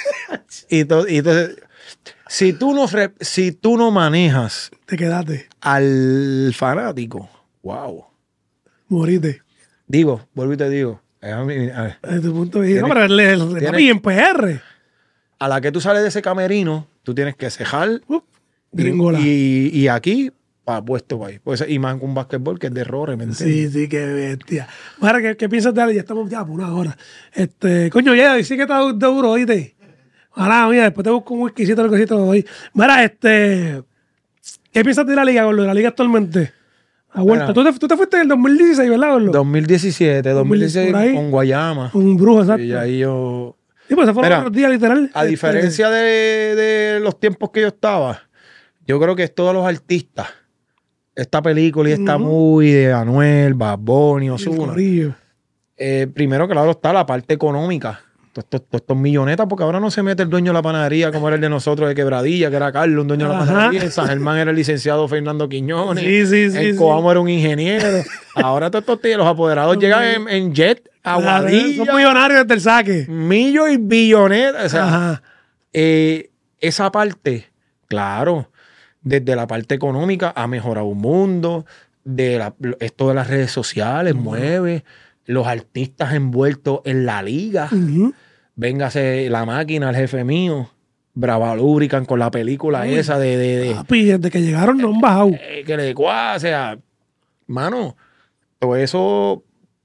y, to, y entonces, si tú no, re, si tú no manejas Te quedaste. al fanático, wow. Moriste. Digo, vuelvo y te digo, a, mí, a, ver, Desde tu punto de vista. No, Tienes- pero el, el, el tienes- papi en P R. a la que tú sales de ese camerino, tú tienes que cejar Uh, y, gringola. y, y aquí, para puesto para ahí. Pues, y más con un basquetbol que es de errores, ¿me entiendes? Sí, sí, qué bestia. Mara, ¿qué, qué piensas de él? Ya estamos ya por una hora. Este, coño, ya, sí que está du- duro, ¿oíste? Ojalá, mira, después te busco un whiskycito, lo que sí te lo doy. Mira, este, ¿qué piensas de la liga, Gordo? De la liga actualmente. La vuelta. Mira. ¿Tú, te, tú te fuiste en el dos mil dieciséis, ¿verdad, Gordo? dos mil diecisiete, dos mil dieciséis Por ahí. con Guayama. Un brujo, exacto. Y ahí yo... Sí, pues se fueron Mira, otros días, literal. A Este, diferencia de, de los tiempos que yo estaba, yo creo que es todos los artistas. Esta película y esta Ujú. movie de Anuel, Bad Bunny, el Ozuna. corillo. Eh, primero, claro, está la parte económica. Todos estos, todos estos millonetas, porque ahora no se mete el dueño de la panadería como era el de nosotros de Quebradilla, que era Carlos, un dueño de la Ajá. panadería. En San Germán era el licenciado Fernando Quiñones. Sí, sí, sí. En sí. Coamo era un ingeniero. Ahora todos estos tíos, los apoderados llegan en, en jet a Claro, Guadilla. Son millonarios desde el saque. Millo y billonetas. O sea, Ajá. eh, esa parte, claro, desde la parte económica ha mejorado un mundo, de la- esto de las redes sociales mueve, los artistas envueltos en la liga, Ujú. véngase La Máquina, el jefe mío, Brava Lubricant con la película Uy. esa de, de, de- Papi, desde que llegaron no han bajado. eh, que le cuá, o sea, mano, todo eso,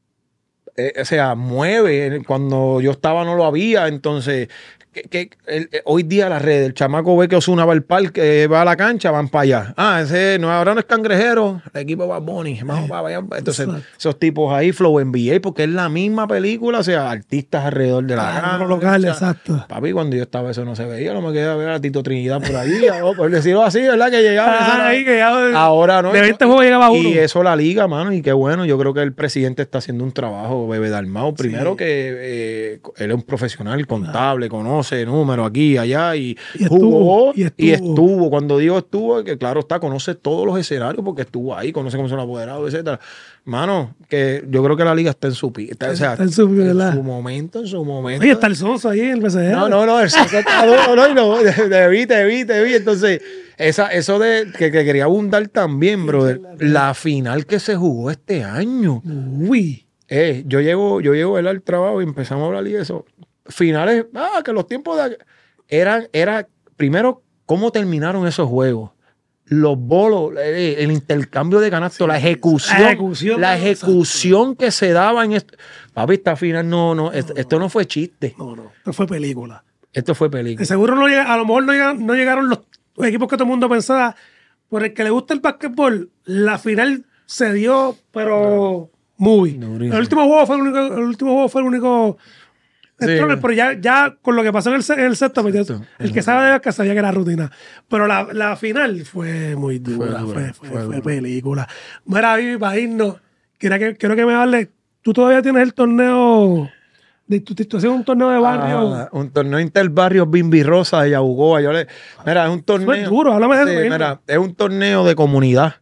eh, o sea, mueve. Cuando yo estaba no lo había, entonces, que, que el- eh, hoy día las redes, el chamaco ve que Ozuna va al parque, eh, va a la cancha, van para allá. Ah, ese no, ahora no es Cangrejero, el equipo va Bunny, vamos para allá. Entonces, Exacto. esos tipos ahí, Flow N B A, porque es la misma película, o sea, artistas alrededor de la Claro, cancha. local, exacto. Papi, cuando yo estaba eso no se veía, no me quedaba ver a Tito Trinidad por ahí, o por decirlo así, ¿verdad? Que llegaba. esa era- Ahí que ya Ahora no. de y- veinte juegos llegaba uno. Y eso la liga, mano, y qué bueno. Yo creo que el presidente está haciendo un trabajo, Bebe Dalmau. Primero Sí. que eh, él es un profesional contable, conoce números aquí, allá, y, Y estuvo, jugó y y estuvo. estuvo. Cuando digo estuvo, que claro está, conoce todos los escenarios porque estuvo ahí, conoce cómo son los apoderados, etcétera. Mano, que yo creo que la liga está en su pi- está, o sea, Está en su- ¿verdad? su momento, en su momento. Oye, está el Sonso ahí en el B C R. No, no, no, el Sonso está duro, no, y no, te vi, te vi, te vi. Entonces, esa, eso de que, que quería abundar también, brother. La final que se jugó este año. Uy. Eh, yo llego, yo llego ¿verdad? al trabajo y empezamos a hablar y eso. Finales, ah, que los tiempos de eran, era, primero, cómo terminaron esos juegos. Los bolos, eh, el intercambio de canastos, la ejecución, la ejecución, la ¿no? ejecución que se daba en esto. Papi, esta final no, no, esto, esto no fue chiste. No, no. Esto fue película. Esto fue De película. seguro no llega, a lo mejor no llegaron, no llegaron los, los equipos que todo el mundo pensaba. Por el que le gusta el básquetbol, la final se dio, pero muy. Durísimo. El último juego fue el único, el último juego fue el único. Sí. struggle, pero ya, ya con lo que pasó en el, se- en el sexto, pues ya- Exacto. el que sabe de básquet sabía que era rutina. Pero la, la final fue muy dura, dura, fue, fue, fue fue dura. película. Mira, Vivi, para irnos, quiero que, quiero que me hables. Tú todavía tienes el torneo de tu situación, un torneo de barrio. Ah, un torneo interbarrio Bimbi Rosa de Yabugoa. Yo le, mira, es un torneo. Fue duro, háblame de eso. Sí, mismo. mira, es un torneo de comunidad.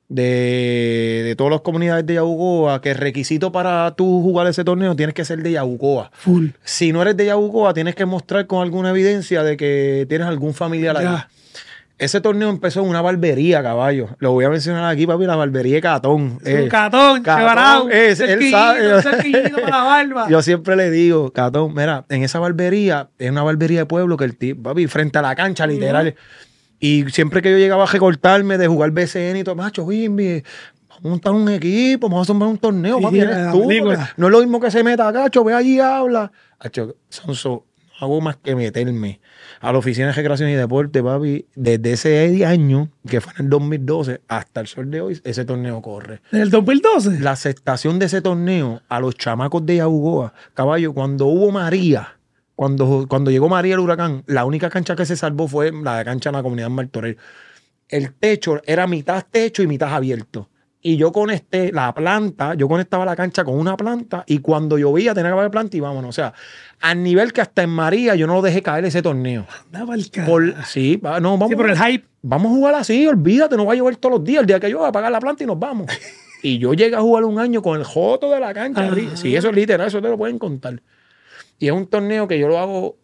De, de todas las comunidades de Yabugoa, que el requisito para tú jugar ese torneo tienes que ser de Yabugoa. Full. Si no eres de Yabugoa, tienes que mostrar con alguna evidencia de que tienes algún familiar ahí. Ya. Ese torneo empezó en una barbería, caballo. Lo voy a mencionar aquí, papi, la barbería de Catón. Es Eh, un catón, Catón, quebrado. es- él cerquillito, sabe. cerquillito para la barba. Yo siempre le digo, Catón, mira, en esa barbería, es una barbería de pueblo que el tipo, papi, frente a la cancha, literal. Y siempre que yo llegaba a recortarme de jugar B C N y todo, macho, Bimbi, vamos a montar un equipo, vamos a tomar un torneo, Sí, papi, eres la tú, película. porque no es lo mismo que se meta, cacho, ve allí y habla. Cacho, Sonso, no hago más que meterme a la oficina de recreación y deporte, papi, desde ese año, que fue en el dos mil doce, hasta el sol de hoy, ese torneo corre. ¿En el dos mil doce? La aceptación de ese torneo a los chamacos de Yabugoa, caballo, cuando hubo María, cuando, cuando llegó María el huracán, la única cancha que se salvó fue la cancha de la comunidad Martorell. El techo era mitad techo y mitad abierto. Y yo conecté la planta, yo conectaba la cancha con una planta y cuando llovía tenía que haber planta y vámonos. O sea, al nivel que hasta en María yo no lo dejé caer ese torneo. Andaba el cara. Por, sí, va, no, vamos. Sí, por el hype. Vamos a jugar así, olvídate, no va a llover todos los días. El día que yo voy a apagar la planta y nos vamos. Y yo llegué a jugar un año con el joto de la cancha. Ajá. Sí, eso es literal, eso te lo pueden contar. Y es un torneo que yo lo hago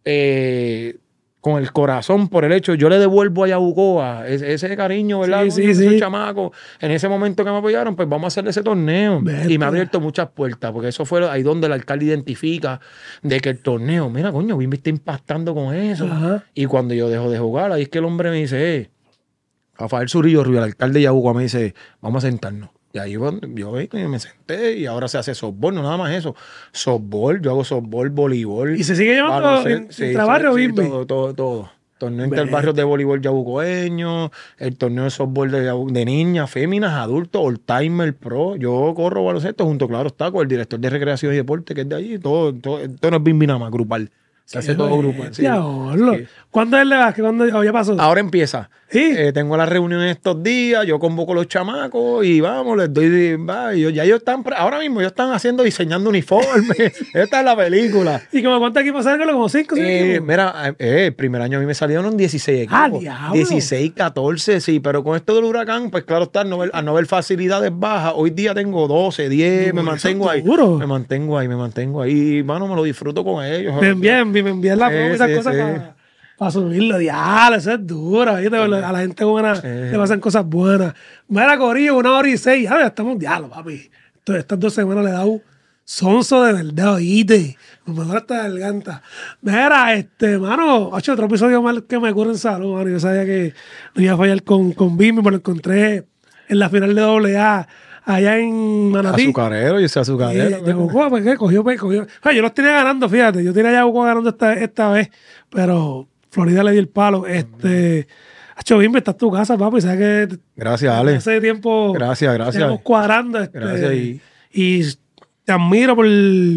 eh, con el corazón por el hecho, yo le devuelvo a Yabucoa ese, ese cariño, ¿verdad? Sí, sí, Con sí. esos chamacos. En ese momento que me apoyaron, pues vamos a hacerle ese torneo. Vete. Y me ha abierto muchas puertas, porque eso fue ahí donde el alcalde identifica de que el torneo, mira, coño, Bimby está impactando con eso. Ajá. Y cuando yo dejo de jugar, ahí es que el hombre me dice, eh, Rafael Zurillo Rubio, el alcalde de Yabucoa, me dice, vamos a sentarnos. Y ahí yo, yo me senté y ahora se hace softball, no nada más eso. Softball, yo hago softball, voleibol. Y se sigue llevando baloncesto, en, en barrio, sí, Bimby. todo, todo, todo. Torneo Ve. interbarrios de voleibol yabucoeño, el torneo de softball de, yabu- de niñas, féminas, adultos, all timer pro. Yo corro baloncesto junto, claro, está con el director de recreación y deporte que es de allí. Todo, todo, esto no es Bimby nada más, grupal. Se hace todo grupal. Sí. Diablo. Sí. ¿Cuándo es el básquet? ¿Cuándo oh, ya pasó? Ahora empieza. ¿Sí? Eh, tengo la reunión estos días, yo convoco a los chamacos y vamos, les doy. Va, y yo- ya ellos están, pre- ahora mismo ellos están haciendo, diseñando uniformes. Esta es la película. ¿Y como cuántos equipos salen? ¿Como cinco? ¿Seis Eh, equipos? mira, eh, el primer año a mí me salieron dieciséis Ah, equipos. diablo. dieciséis, catorce, sí, pero con esto del huracán, pues claro está, al no ver, al no ver facilidades bajas, hoy día tengo doce, diez, me Duro, mantengo eso es ahí. duro. Me mantengo ahí, me mantengo ahí. Y, mano, me lo disfruto con ellos. Me envían, me envían la Sí, foto y esas sí, cosas sí. para subirlo. Diablo, eso es duro. ¿Viste? A la gente buena le pasan cosas buenas. Mira, Corillo, una hora y seis. Ya, ya estamos diablo, papi. Esto- estas dos semanas le he dado sonso de verdad, oíste. Lo mejor hasta la garganta. Mira, este, mano, ocho, otro episodio más que me ocurre en salud, mano. Yo sabía que no iba a fallar con, con Bimby, me lo encontré en la final de doble A allá en Manatí. Azucarero, yo soy azucarero. Eh, Yabucoa, pues, ¿qué? Cogió, pues, cogió. Ay, yo los tenía ganando, fíjate. Yo tenía a Yabucoa ganando esta, esta vez, pero Florida le dio el palo. Este, Hacho Bimby, está en tu casa, papi. Sabes que Gracias, Ale. hace tiempo Gracias, gracias. estamos cuadrando. Este, Gracias, y- y te admiro por.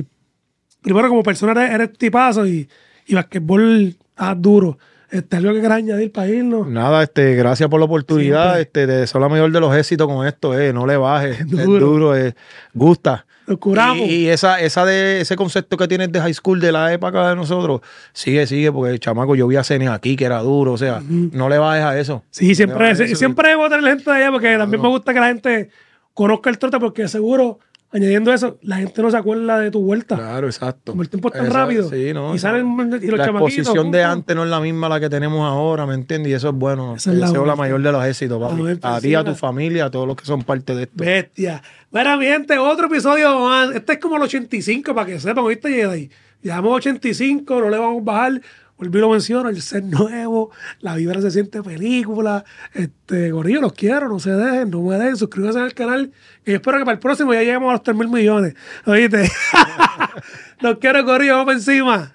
Primero, como persona eres, eres tipazo y, y basquetbol ah, duro. Este, algo que quieras añadir para irnos. Nada, este, gracias por la oportunidad. Siempre. Este, te deseo la mayor de los éxitos con esto, eh. No le bajes. Es Duro. duro, eh. Gusta. Nos curamos. Y, y esa, esa de ese concepto que tienes de high school de la época de nosotros, sigue, sigue, porque chamaco, yo vi a Cene aquí que era duro, o sea, no le bajes a eso. Sí, siempre, No le bajes sí, a eso. siempre debo tener gente de allá porque también me gusta que la gente conozca el trote porque seguro, añadiendo eso, la gente no se acuerda de tu vuelta. Claro, exacto. Como el tiempo es tan Exacto, rápido. sí, no, y salen y los la chamaquitos. exposición de pum, pum. antes no es la misma la que tenemos ahora, ¿me entiendes? Y eso es bueno. Esa es Te la deseo la vuelta. mayor de los éxitos, papi. A ver, A ti, a tu encima. familia, a todos los que son parte de esto. Bestia. Mira, mi gente, otro episodio más. Este es como el ochenta y cinco, para que sepan, ¿viste, Jedi? Llevamos ochenta y cinco, no le vamos a bajar. Volví lo menciono, el set nuevo, la vibra se siente película. Este, gorillo, los quiero, no se dejen, no me dejen, suscríbanse al canal. Y espero que para el próximo ya lleguemos a los tres mil millones. ¿Oíste? Los quiero, gorillo, vamos por encima.